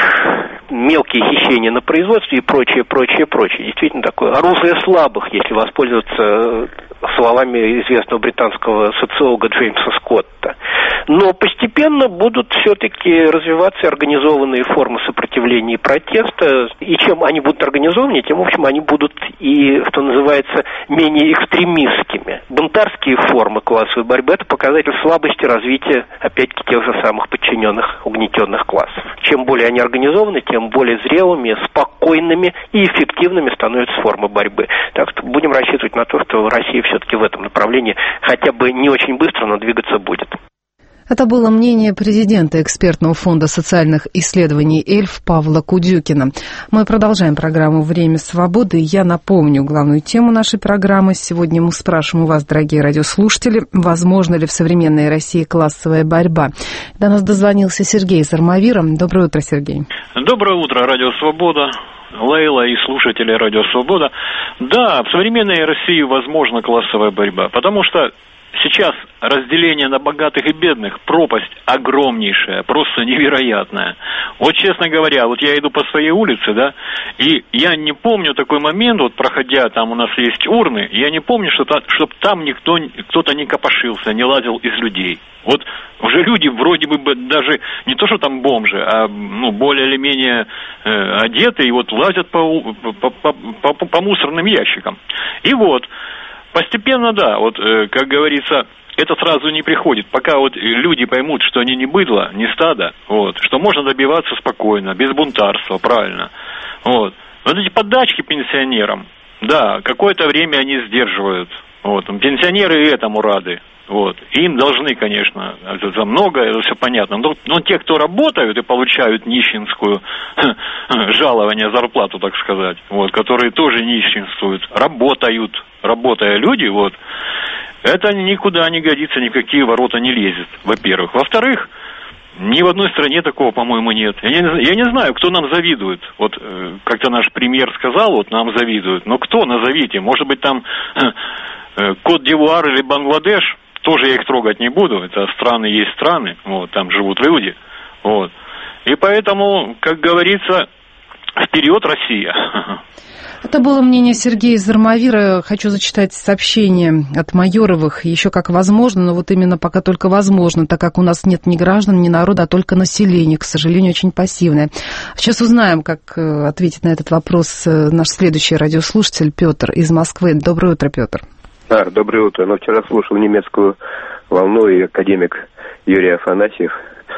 мелкие хищения на производстве и прочее, прочее, прочее. Действительно такое оружие слабых, если воспользоваться словами известного британского социолога Джеймса Скотта. Но постепенно будут все-таки развиваться организованные формы сопротивления и протеста, и чем они будут организованнее, тем, в общем, они будут и, что называется, менее экстремистскими. Бунтарские формы классовой борьбы – это показатель слабости развития, опять-таки, тех же самых подчиненных, угнетенных классов. Чем более они организованы, тем более зрелыми, спокойными и эффективными становятся формы борьбы. Так что будем рассчитывать на то, что Россия все-таки в этом направлении хотя бы не очень быстро, но двигаться будет. Это было мнение президента экспертного фонда социальных исследований «Эльф» Павла Кудюкина. Мы продолжаем программу «Время свободы». Я напомню главную тему нашей программы. Сегодня мы спрашиваем у вас, дорогие радиослушатели, возможно ли в современной России классовая борьба. До нас дозвонился Сергей из Армавира. Доброе утро, Сергей. Доброе утро, Радио Свобода. Лейла и слушатели Радио Свобода. Да, в современной России возможна классовая борьба, потому что сейчас разделение на богатых и бедных, пропасть огромнейшая, просто невероятная. Вот, честно говоря, вот я иду по своей улице, да, и я не помню такой момент, вот проходя, там у нас есть урны, я не помню, что чтобы там никто, кто-то не копошился, не лазил из людей. Вот уже люди вроде бы даже не то, что там бомжи, а ну, более или менее э, одеты, и вот лазят по, по, по, по, по мусорным ящикам. И вот постепенно, да, вот, э, как говорится, это сразу не приходит. Пока вот люди поймут, что они не быдло, не стадо, вот, что можно добиваться спокойно, без бунтарства, правильно. Вот. Вот эти подачки пенсионерам, да, какое-то время они сдерживают. Вот. Пенсионеры и этому рады. Вот. Им должны, конечно, за многое, это все понятно. Но, но те, кто работают и получают нищенскую жалование, зарплату, так сказать, вот, которые тоже нищенствуют, работают, работая люди, вот, это никуда не годится, ни в какие ворота не лезет, во-первых. Во-вторых, ни в одной стране такого, по-моему, нет. Я не, я не знаю, кто нам завидует. Вот э, как-то наш премьер сказал, вот нам завидуют. Но кто, назовите? Может быть, там э, Кот-д'Ивуар или Бангладеш? Тоже я их трогать не буду. Это страны есть страны. Вот, там живут люди. Вот. И поэтому, как говорится, вперед, Россия! Это было мнение Сергея из Армавира. Хочу зачитать сообщение от Майоровых. Еще как возможно, но вот именно пока только возможно, так как у нас нет ни граждан, ни народа, а только население, к сожалению, очень пассивное. Сейчас узнаем, как ответит на этот вопрос наш следующий радиослушатель Петр из Москвы. Доброе утро, Петр. Да, доброе утро. Но вчера слушал немецкую волну, и академик Юрий Афанасьев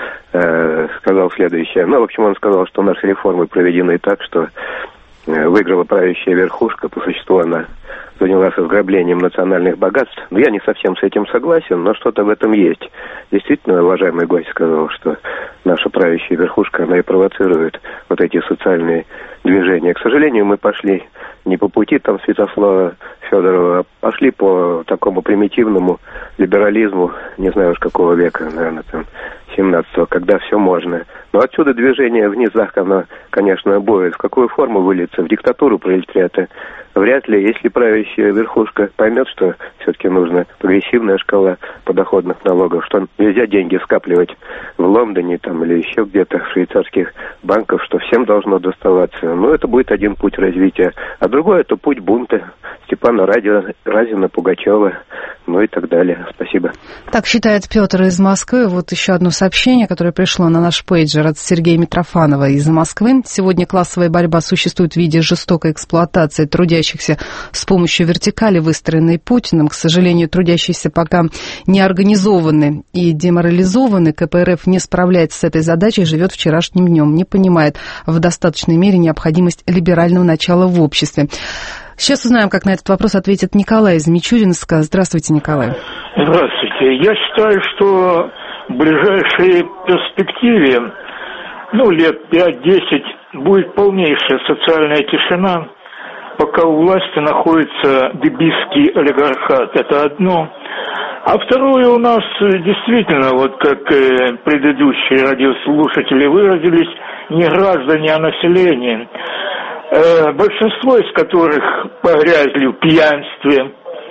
э, сказал следующее. Ну, в общем, он сказал, что наши реформы проведены так, что выиграла правящая верхушка, по существу она занялась разграблением национальных богатств. Но я не совсем с этим согласен, но что-то в этом есть. Действительно, уважаемый гость сказал, что наша правящая верхушка, она и провоцирует вот эти социальные движения. К сожалению, мы пошли не по пути там Святослава Федорова, пошли по такому примитивному либерализму, не знаю уж какого века, наверное, там, семнадцатого, когда все можно. Но отсюда движение в низах, оно, конечно, будет. В какую форму выльется? В диктатуру пролетариата? Вряд ли. Если правящая верхушка поймет, что все-таки нужна прогрессивная шкала подоходных налогов, что нельзя деньги скапливать в Лондоне там, или еще где-то в швейцарских банках, что всем должно доставаться. Ну, это будет один путь развития. А другой — это путь бунта Степана Разина, Пугачева, ну и так далее. Спасибо. Так считает Петр из Москвы. Вот еще одно сообщение, которое пришло на наш пейджер от Сергея Митрофанова из Москвы. Сегодня классовая борьба существует в виде жестокой эксплуатации трудящихся с помощью вертикали, выстроенной Путиным. К сожалению, трудящиеся пока не организованы и деморализованы. ка пэ эр эф не справляется с этой задачей, живет вчерашним днем, не понимает в достаточной мере необходимость либерального начала в обществе. Сейчас узнаем, как на этот вопрос ответит Николай из Мичуринска. Здравствуйте, Николай. Здравствуйте. Я считаю, что в ближайшей перспективе, ну, лет пять-десять, будет полнейшая социальная тишина, пока у власти находится дебистский олигархат. Это одно. А второе, у нас действительно, вот как предыдущие радиослушатели выразились, не граждане, а население, большинство из которых погрязли в пьянстве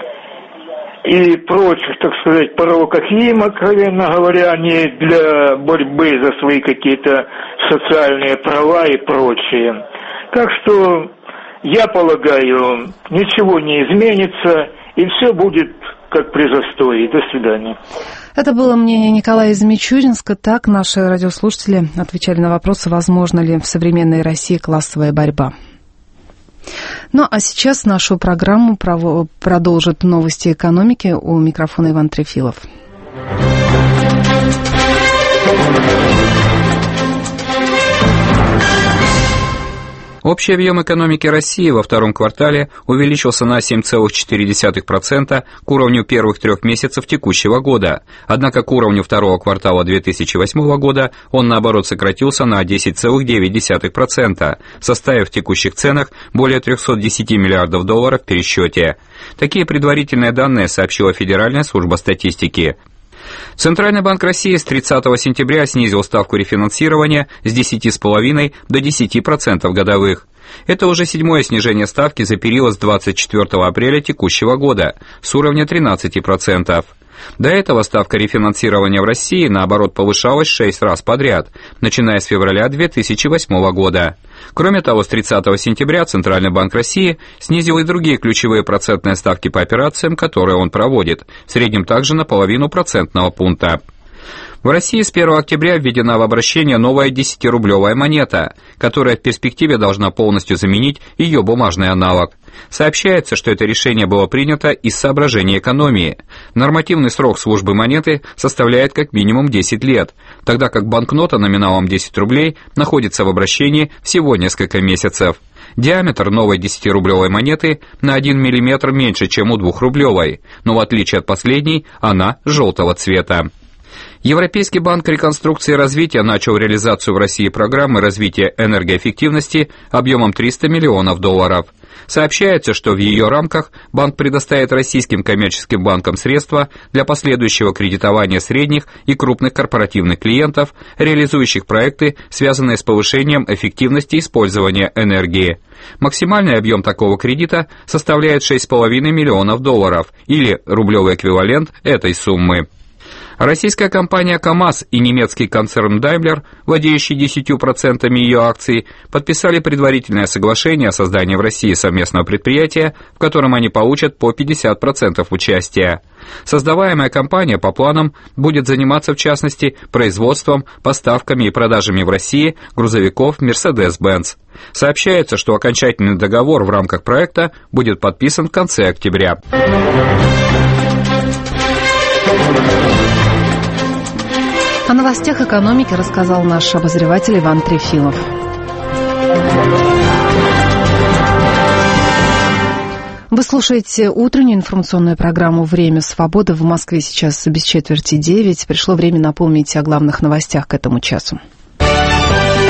и прочих, так сказать, пороках, и им, откровенно говоря, не для борьбы за свои какие-то социальные права и прочее. Так что, я полагаю, ничего не изменится, и все будет как при застое. До свидания. Это было мнение Николая из Мичуринска. Так наши радиослушатели отвечали на вопросы, возможно ли в современной России классовая борьба. Ну, а сейчас нашу программу продолжат новости экономики. У микрофона Иван Трефилов. Общий объем экономики России во втором квартале увеличился на семь целых четыре десятых процента к уровню первых трех месяцев текущего года, однако к уровню второго квартала две тысячи восьмого года он, наоборот, сократился на десять целых девять десятых процента, составив в текущих ценах более триста десять миллиардов долларов в пересчете. Такие предварительные данные сообщила Федеральная служба статистики. Центральный банк России с тридцатого сентября снизил ставку рефинансирования с десяти целых пяти десятых до десяти процентов годовых. Это уже седьмое снижение ставки за период с двадцать четвёртого апреля текущего года с уровня тринадцати процентов. До этого ставка рефинансирования в России, наоборот, повышалась шесть раз подряд, начиная с февраля две тысячи восьмого года. Кроме того, с тридцатого сентября Центральный банк России снизил и другие ключевые процентные ставки по операциям, которые он проводит, в среднем также на половину процентного пункта. В России с первого октября введена в обращение новая десятирублевая монета, которая в перспективе должна полностью заменить ее бумажный аналог. Сообщается, что это решение было принято из соображений экономии. Нормативный срок службы монеты составляет как минимум десять лет, тогда как банкнота номиналом десять рублей находится в обращении всего несколько месяцев. Диаметр новой десятирублевой монеты на один миллиметр меньше, чем у двухрублевой, но в отличие от последней, она желтого цвета. Европейский банк реконструкции и развития начал реализацию в России программы развития энергоэффективности объемом триста миллионов долларов. Сообщается, что в ее рамках банк предоставит российским коммерческим банкам средства для последующего кредитования средних и крупных корпоративных клиентов, реализующих проекты, связанные с повышением эффективности использования энергии. Максимальный объем такого кредита составляет шесть целых пять десятых миллионов долларов, или рублевый эквивалент этой суммы. Российская компания КАМАЗ и немецкий концерн Daimler, владеющий десятью процентами ее акций, подписали предварительное соглашение о создании в России совместного предприятия, в котором они получат по пятьдесят процентов участия. Создаваемая компания по планам будет заниматься в частности производством, поставками и продажами в России грузовиков Mercedes-Benz. Сообщается, что окончательный договор в рамках проекта будет подписан в конце октября. О новостях экономики рассказал наш обозреватель Иван Трефилов. Вы слушаете утреннюю информационную программу «Время свободы». В Москве сейчас без четверти девять. Пришло время напомнить о главных новостях к этому часу.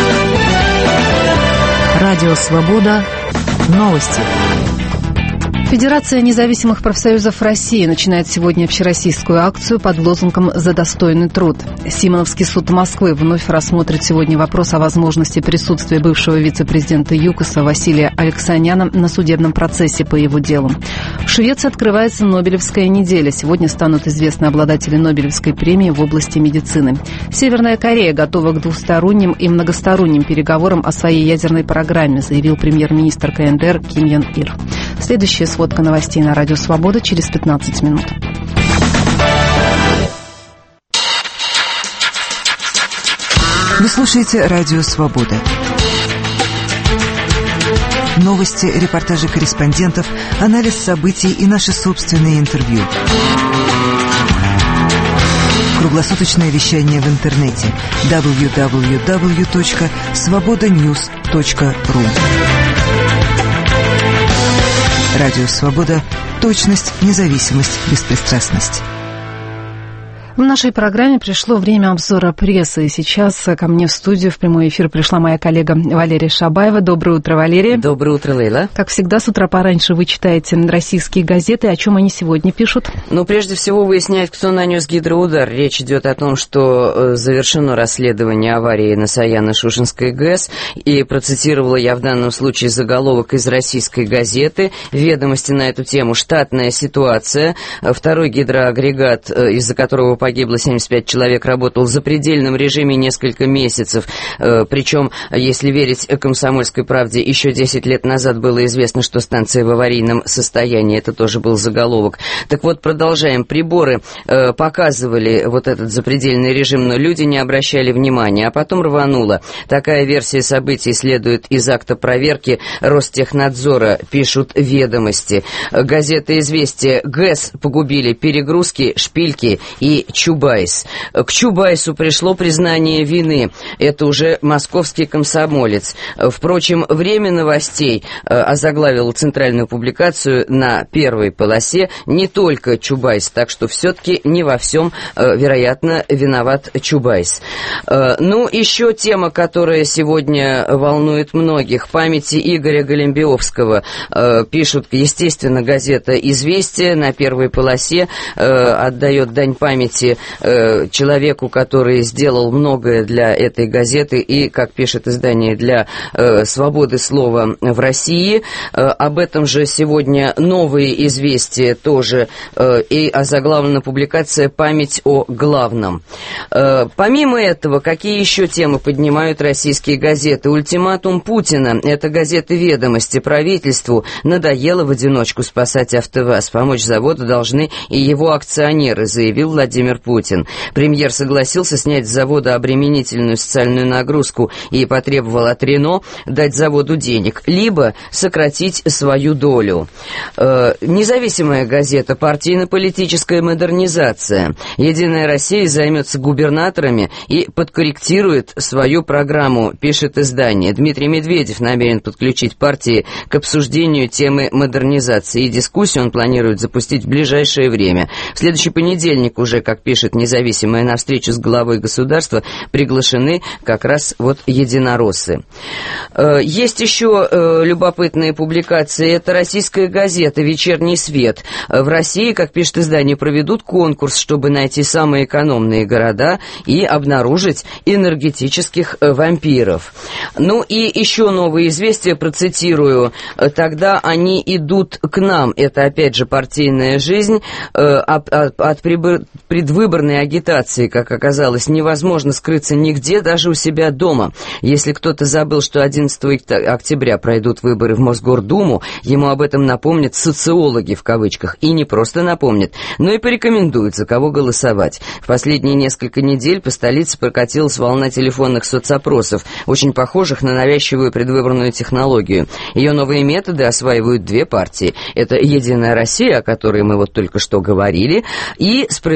Радио «Свобода». Новости. Федерация независимых профсоюзов России начинает сегодня общероссийскую акцию под лозунгом «За достойный труд». Симоновский суд Москвы вновь рассмотрит сегодня вопрос о возможности присутствия бывшего вице-президента ЮКОСа Василия Алексаняна на судебном процессе по его делу. В Швеции открывается Нобелевская неделя. Сегодня станут известны обладатели Нобелевской премии в области медицины. Северная Корея готова к двусторонним и многосторонним переговорам о своей ядерной программе, заявил премьер-министр КНДР Ким Йен Ир. Следующая сводка новостей на Радио Свобода через пятнадцать минут. Вы слушаете Радио Свобода. Новости, репортажи корреспондентов, анализ событий и наши собственные интервью. Круглосуточное вещание в интернете дабл ю дабл ю дабл ю точка свобода ньюс точка ру. Радио Свобода. Точность, независимость, беспристрастность. В нашей программе пришло время обзора прессы. И сейчас ко мне в студию в прямой эфир пришла моя коллега Валерия Шабаева. Доброе утро, Валерия. Доброе утро, Лейла. Как всегда, с утра пораньше вы читаете российские газеты. О чем они сегодня пишут? Ну, прежде всего, выясняют, кто нанес гидроудар. Речь идет о том, что завершено расследование аварии на Саяно-Шушенской ГЭС. И процитировала я в данном случае заголовок из российской газеты. Ведомости на эту тему: штатная ситуация. Второй гидроагрегат, из-за которого погибло семьдесят пять человек, работал в запредельном режиме несколько месяцев. Причем, если верить «Комсомольской правде», еще десять лет назад было известно, что станция в аварийном состоянии. Это тоже был заголовок. Так вот, продолжаем. Приборы показывали вот этот запредельный режим, но люди не обращали внимания. А потом рвануло. Такая версия событий следует из акта проверки Ростехнадзора, пишут «Ведомости». Газета «Известия». ГЭС погубили перегрузки, шпильки и Чубайс. К Чубайсу пришло признание вины. Это уже московский комсомолец. Впрочем, время новостей озаглавило центральную публикацию на первой полосе не только Чубайс, так что все-таки не во всем, вероятно, виноват Чубайс. Ну, еще тема, которая сегодня волнует многих: памяти Игоря Голембиовского. Пишут, естественно, газета «Известия» на первой полосе отдает дань памяти человеку, который сделал многое для этой газеты и, как пишет издание, для э, свободы слова в России. Э, об этом же сегодня новые известия тоже, э, и озаглавлена публикация «Память о главном». Э, помимо этого, какие еще темы поднимают российские газеты? Ультиматум Путина. Это газеты «Ведомости». Правительству надоело в одиночку спасать АвтоВАЗ. Помочь заводу должны и его акционеры, заявил Владимир Путин. Премьер согласился снять с завода обременительную социальную нагрузку и потребовал от Рено дать заводу денег, либо сократить свою долю. Э, независимая газета «Партийно-политическая модернизация». «Единая Россия» займется губернаторами и подкорректирует свою программу, пишет издание. Дмитрий Медведев намерен подключить партии к обсуждению темы модернизации, и дискуссию он планирует запустить в ближайшее время. В следующий понедельник уже, как пишет «Независимая», на встречу с главой государства приглашены как раз вот единороссы. Есть еще любопытные публикации. Это российская газета «Вечерний свет». В России, как пишет издание, проведут конкурс, чтобы найти самые экономные города и обнаружить энергетических вампиров. Ну и еще новые известия, процитирую. «Тогда они идут к нам». Это опять же партийная жизнь. От предвыборной агитации, как оказалось, невозможно скрыться нигде, даже у себя дома. Если кто-то забыл, что одиннадцатого октября пройдут выборы в Мосгордуму, ему об этом напомнят социологи, в кавычках, и не просто напомнят, но и порекомендуют, за кого голосовать. В последние несколько недель по столице прокатилась волна телефонных соцопросов, очень похожих на навязчивую предвыборную технологию. Ее новые методы осваивают две партии. Это «Единая Россия», о которой мы вот только что говорили, и «Справедливая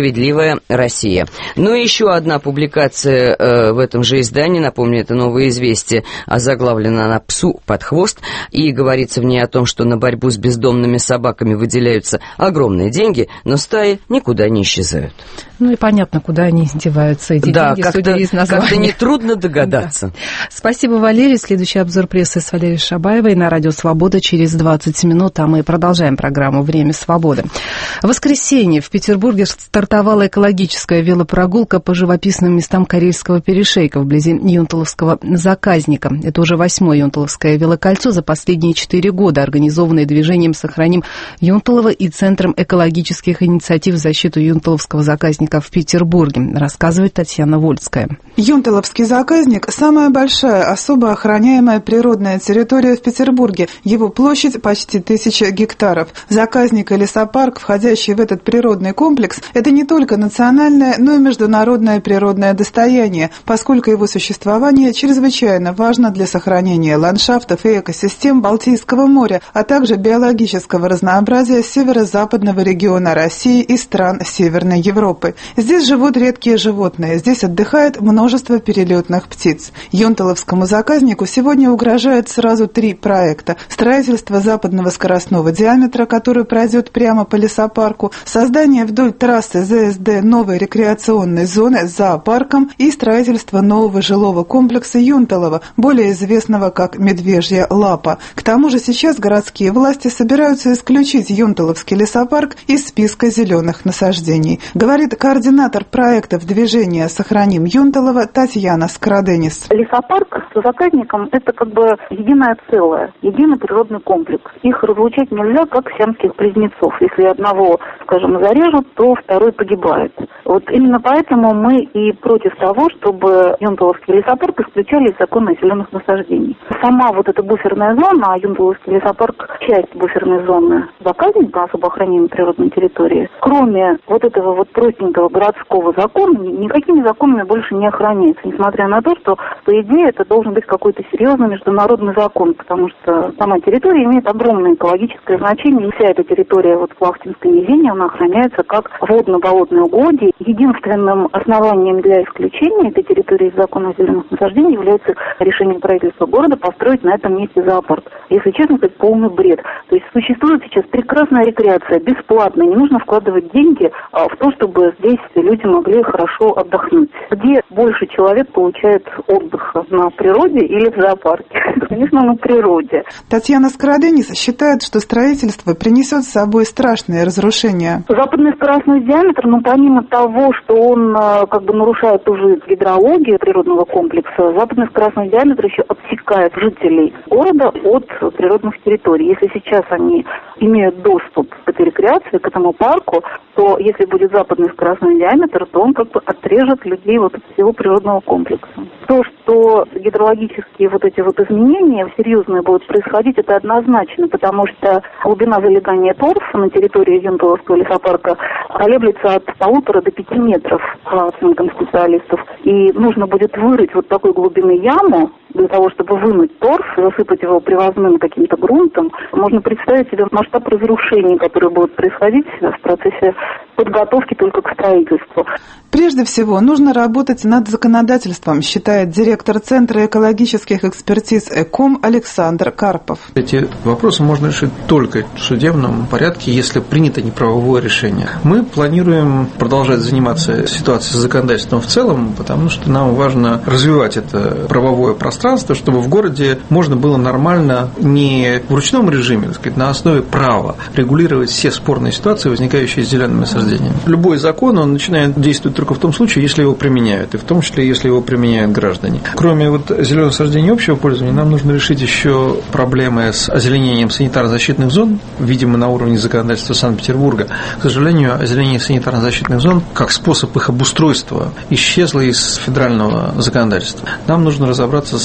«Новая Россия». Ну и еще одна публикация э, в этом же издании, напомню, это «Новое известие», озаглавлена она «Псу под хвост», и говорится в ней о том, что на борьбу с бездомными собаками выделяются огромные деньги, но стаи никуда не исчезают. Ну и понятно, куда они деваются, эти да, деньги, судя из названия. Как-то нетрудно догадаться. Да. Спасибо, Валерий. Следующий обзор прессы с Валерией Шабаевой на Радио Свобода через двадцать минут, а мы продолжаем программу «Время свободы». В воскресенье в Петербурге стартовала экологическая велопрогулка по живописным местам Карельского перешейка вблизи Юнталовского заказника. Это уже восьмое Юнталовское велокольцо за последние четыре года, организованное движением «Сохраним Юнталово» и Центром экологических инициатив в защиту Юнталовского заказника в Петербурге, рассказывает Татьяна Вольская. Юнталовский заказник – самая большая особо охраняемая природная территория в Петербурге. Его площадь почти тысяча гектаров. Заказник и лесопарк, входящий в этот природный комплекс, это не только национальное, но и международное природное достояние, поскольку его существование чрезвычайно важно для сохранения ландшафтов и экосистем Балтийского моря, а также биологического разнообразия северо-западного региона России и стран Северной Европы. Здесь живут редкие животные, здесь отдыхает множество перелетных птиц. Юнталовскому заказнику сегодня угрожает сразу три проекта. Строительство западного скоростного диаметра, который пройдет прямо по лесопарку, создание вдоль трассы ЗСД новой рекреационной зоны с зоопарком и строительство нового жилого комплекса Юнталова, более известного как Медвежья лапа. К тому же сейчас городские власти собираются исключить Юнталовский лесопарк из списка зеленых насаждений, говорит координатор проектов движения «Сохраним Юнталово» Татьяна Скраденис. Лесопарк с заказником – это как бы единое целое, единый природный комплекс. Их разлучать нельзя, как сиамских близнецов. Если одного, скажем, зарежут, то второй погибает. Вот именно поэтому мы и против того, чтобы Юнталовский лесопарк исключали из закона о зеленых насаждений. Сама вот эта буферная зона, а Юнталовский лесопарк – часть буферной зоны заказника особо охраняемой природной территории, кроме вот этого вот простенького городского закона, никакими законами больше не охраняется, несмотря на то, что, по идее, это должен быть какой-то серьезный международный закон, потому что сама территория имеет огромное экологическое значение, и вся эта территория вот в Лахтинской низине, она охраняется как водно-болотное угодье. Единственным основанием для исключения этой территории из закона о зеленых насаждениях является решение правительства города построить на этом месте зоопарк. Если честно, это полный бред. То есть существует сейчас прекрасная рекреация, бесплатная, не нужно вкладывать деньги а, в то, чтобы здесь люди могли хорошо отдохнуть. Где больше человек получает отдыха, на природе или в зоопарке? Конечно, на природе. Татьяна Скраденис считает, что строительство принесет с собой страшные разрушения. Западный скоростной диаметр, ну, помимо того, что он как бы нарушает уже гидрологию природного комплекса, западный скоростной диаметр еще отсекает жителей города от природных территорий. Если сейчас они имеют доступ к этой рекреации, к этому парку, то если будет западный скоростной диаметр, то он как бы отрежет людей вот от всего природного комплекса. То, что гидрологические вот эти вот изменения серьезные будут происходить, это однозначно, потому что глубина залегания торфа на территории Юнталовского лесопарка колеблется от полутора до пяти метров по оценкам специалистов. И нужно будет вырыть вот такой глубины яму для того, чтобы вымыть торф, засыпать его привозным каким-то грунтом. Можно представить себе масштаб разрушений, которые будут происходить в процессе подготовки только к строительству. Прежде всего, нужно работать над законодательством, считает директор Центра экологических экспертиз ЭКОМ Александр Карпов. Эти вопросы можно решить только в судебном порядке, если принято неправовое решение. Мы планируем продолжать заниматься ситуацией с законодательством в целом, потому что нам важно развивать это правовое пространство, чтобы в городе можно было нормально, не в ручном режиме, так сказать, на основе права регулировать все спорные ситуации, возникающие с зелеными насаждениями. Любой закон, он начинает действовать только в том случае, если его применяют, и в том числе, если его применяют граждане. Кроме вот зеленых насаждений общего пользования, нам нужно решить еще проблемы с озеленением санитарно-защитных зон, видимо, на уровне законодательства Санкт-Петербурга. К сожалению, озеленение санитарно-защитных зон как способ их обустройства исчезло из федерального законодательства. Нам нужно разобраться с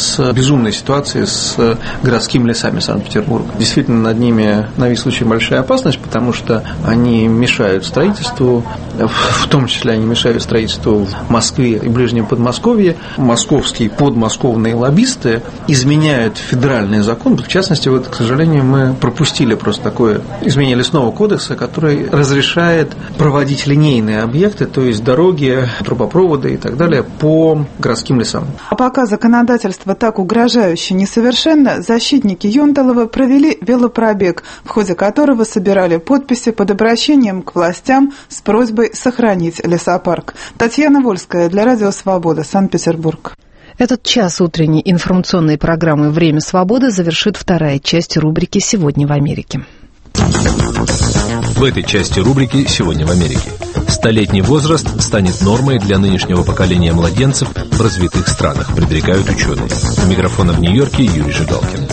с безумной ситуацией с городскими лесами Санкт-Петербурга. Действительно, над ними нависла очень большая опасность, потому что они мешают строительству, в том числе они мешают строительству в Москве и Ближнем Подмосковье. Московские подмосковные лоббисты изменяют федеральный закон. В частности, вот, к сожалению, мы пропустили просто такое изменение лесного кодекса, который разрешает проводить линейные объекты, то есть дороги, трубопроводы и так далее по городским лесам. А пока законодательство так угрожающе несовершенно, защитники Юнталова провели велопробег, в ходе которого собирали подписи под обращением к властям с просьбой сохранить лесопарк. Татьяна Вольская для Радио Свобода, Санкт-Петербург. Этот час утренней информационной программы «Время свободы» завершит вторая часть рубрики «Сегодня в Америке». В этой части рубрики «Сегодня в Америке». Столетний возраст станет нормой для нынешнего поколения младенцев в развитых странах, предрекают ученые. У микрофона в Нью-Йорке Юрий Жигалкин.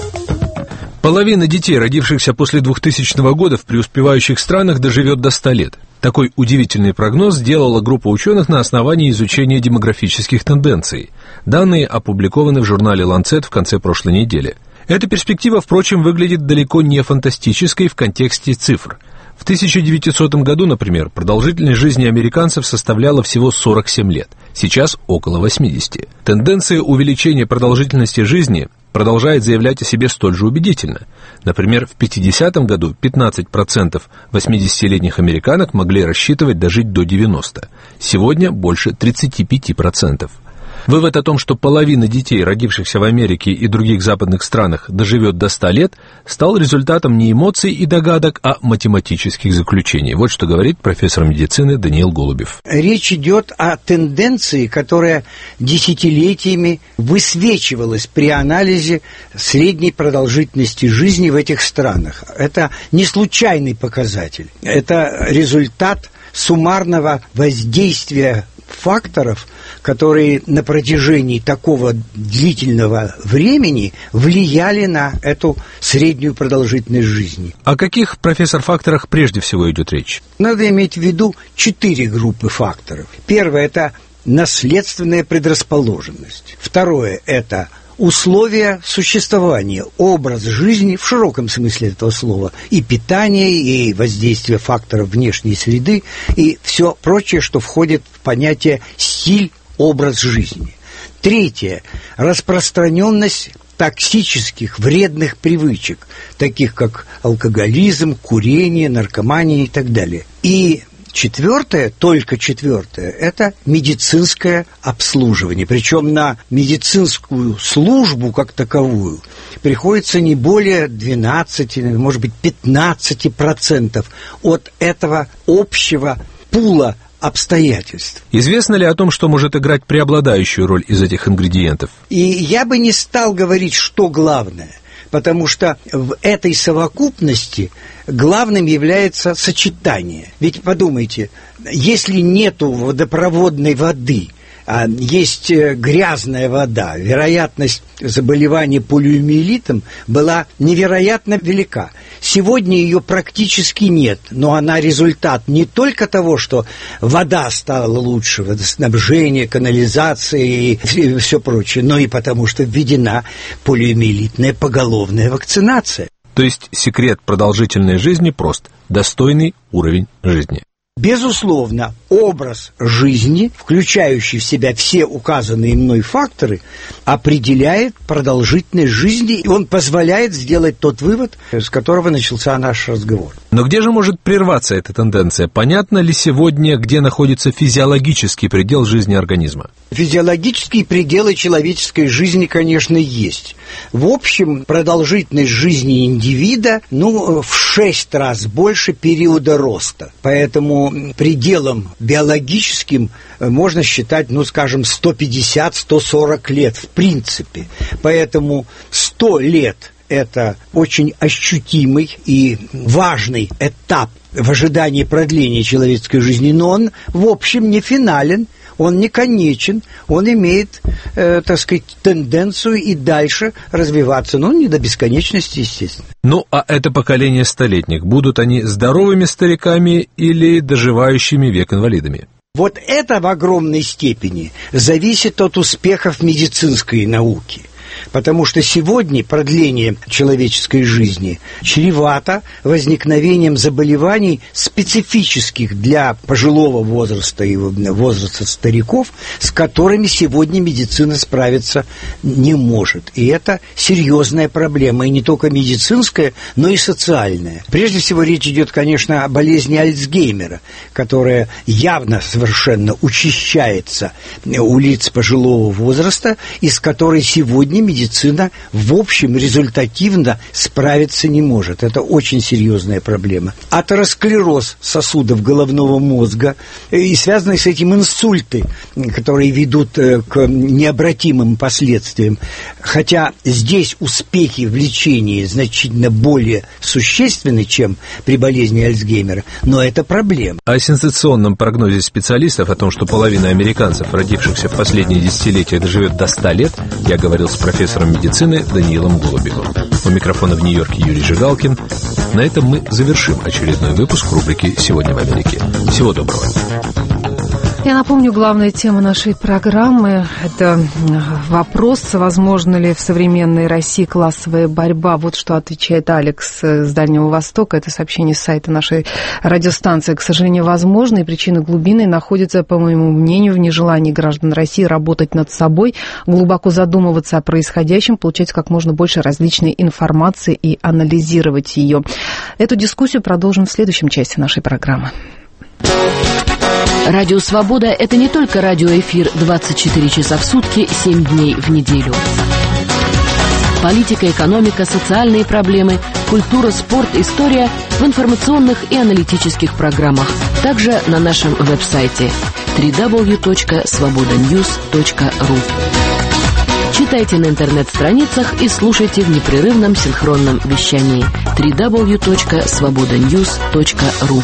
Половина детей, родившихся после двухтысячного года в преуспевающих странах, доживет до ста лет. Такой удивительный прогноз сделала группа ученых на основании изучения демографических тенденций. Данные опубликованы в журнале «Ланцет» в конце прошлой недели. Эта перспектива, впрочем, выглядит далеко не фантастической в контексте цифр. В тысяча девятисотом году, например, продолжительность жизни американцев составляла всего сорок семь лет, сейчас около восьмидесяти. Тенденция увеличения продолжительности жизни продолжает заявлять о себе столь же убедительно. Например, в пятидесятом году пятнадцать процентов восьмидесятилетних американок могли рассчитывать дожить до девяноста. Сегодня больше тридцать пять процентов. Вывод о том, что половина детей, родившихся в Америке и других западных странах, доживет до ста лет, стал результатом не эмоций и догадок, а математических заключений. Вот что говорит профессор медицины Даниил Голубев. Речь идет о тенденции, которая десятилетиями высвечивалась при анализе средней продолжительности жизни в этих странах. Это не случайный показатель, это результат суммарного воздействия факторов, которые на протяжении такого длительного времени влияли на эту среднюю продолжительность жизни. О каких, профессор, факторах прежде всего идет речь? Надо иметь в виду четыре группы факторов. Первое – это наследственная предрасположенность. Второе – это условия существования, образ жизни в широком смысле этого слова, и питание, и воздействие факторов внешней среды, и все прочее, что входит в понятие «стиль, образ жизни». Третье – распространенность токсических, вредных привычек, таких как алкоголизм, курение, наркомания и так далее. И четвертое, только четвертое, это медицинское обслуживание. Причем на медицинскую службу как таковую приходится не более двенадцати, может быть, пятнадцати процентов от этого общего пула обстоятельств. Известно ли о том, что может играть преобладающую роль из этих ингредиентов? И я бы не стал говорить, что главное, потому что в этой совокупности главным является сочетание. Ведь подумайте, если нету водопроводной воды, а есть грязная вода, вероятность заболевания полиомиелитом была невероятно велика. Сегодня ее практически нет, но она результат не только того, что вода стала лучше, водоснабжение, канализация и все прочее, но и потому, что введена полиомиелитная поголовная вакцинация. То есть секрет продолжительной жизни прост – достойный уровень жизни. Безусловно, образ жизни, включающий в себя все указанные мной факторы, определяет продолжительность жизни, и он позволяет сделать тот вывод, с которого начался наш разговор. Но где же может прерваться эта тенденция? Понятно ли сегодня, где находится физиологический предел жизни организма? Физиологические пределы человеческой жизни, конечно, есть. В общем, продолжительность жизни индивида, ну, в шесть раз больше периода роста. Поэтому пределом биологическим можно считать, ну, скажем, сто пятьдесят - сто сорок лет в принципе. Поэтому сто лет – это очень ощутимый и важный этап в ожидании продления человеческой жизни, но он, в общем, не финален, он не конечен, он имеет, э, так сказать, тенденцию и дальше развиваться, но не до бесконечности, естественно. Ну, а это поколение столетних, будут они здоровыми стариками или доживающими век инвалидами? Вот это в огромной степени зависит от успехов медицинской науки. Потому что сегодня продление человеческой жизни чревато возникновением заболеваний, специфических для пожилого возраста и возраста стариков, с которыми сегодня медицина справиться не может. И это серьезная проблема, и не только медицинская, но и социальная. Прежде всего речь идет, конечно, о болезни Альцгеймера, которая явно совершенно учащается у лиц пожилого возраста, и с которой сегодня медицина в общем результативно справиться не может. Это очень серьезная проблема. Атеросклероз сосудов головного мозга и связанные с этим инсульты, которые ведут к необратимым последствиям. Хотя здесь успехи в лечении значительно более существенны, чем при болезни Альцгеймера, но это проблема. О сенсационном прогнозе специалистов о том, что половина американцев, родившихся в последние десятилетия, доживет до ста лет, я говорил с профессором медицины Даниилом Голубевым. У микрофона в Нью-Йорке Юрий Жигалкин. На этом мы завершим очередной выпуск рубрики «Сегодня в Америке». Всего доброго. Я напомню, главная тема нашей программы – это вопрос, возможно ли в современной России классовая борьба. Вот что отвечает Алекс с Дальнего Востока. Это сообщение с сайта нашей радиостанции. К сожалению, возможно, и причина глубинной находится, по моему мнению, в нежелании граждан России работать над собой, глубоко задумываться о происходящем, получать как можно больше различной информации и анализировать ее. Эту дискуссию продолжим в следующем части нашей программы. Радио «Свобода» — это не только радиоэфир двадцать четыре часа в сутки, семь дней в неделю. Политика, экономика, социальные проблемы, культура, спорт, история в информационных и аналитических программах. Также на нашем веб-сайте дабл ю дабл ю дабл ю точка свобода ньюс точка ру. Читайте на интернет-страницах и слушайте в непрерывном синхронном вещании дабл ю дабл ю дабл ю точка свобода ньюс точка ру.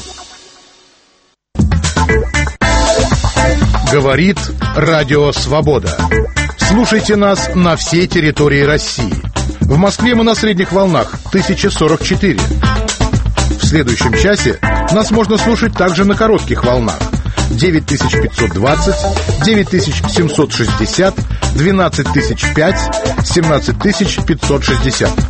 Говорит Радио Свобода. Слушайте нас на всей территории России. В Москве мы на средних волнах тысяча сорок четыре. В следующем часе нас можно слушать также на коротких волнах девять тысяч пятьсот двадцать, девять тысяч семьсот шестьдесят, двенадцать тысяч пять, семнадцать тысяч пятьсот шестьдесят.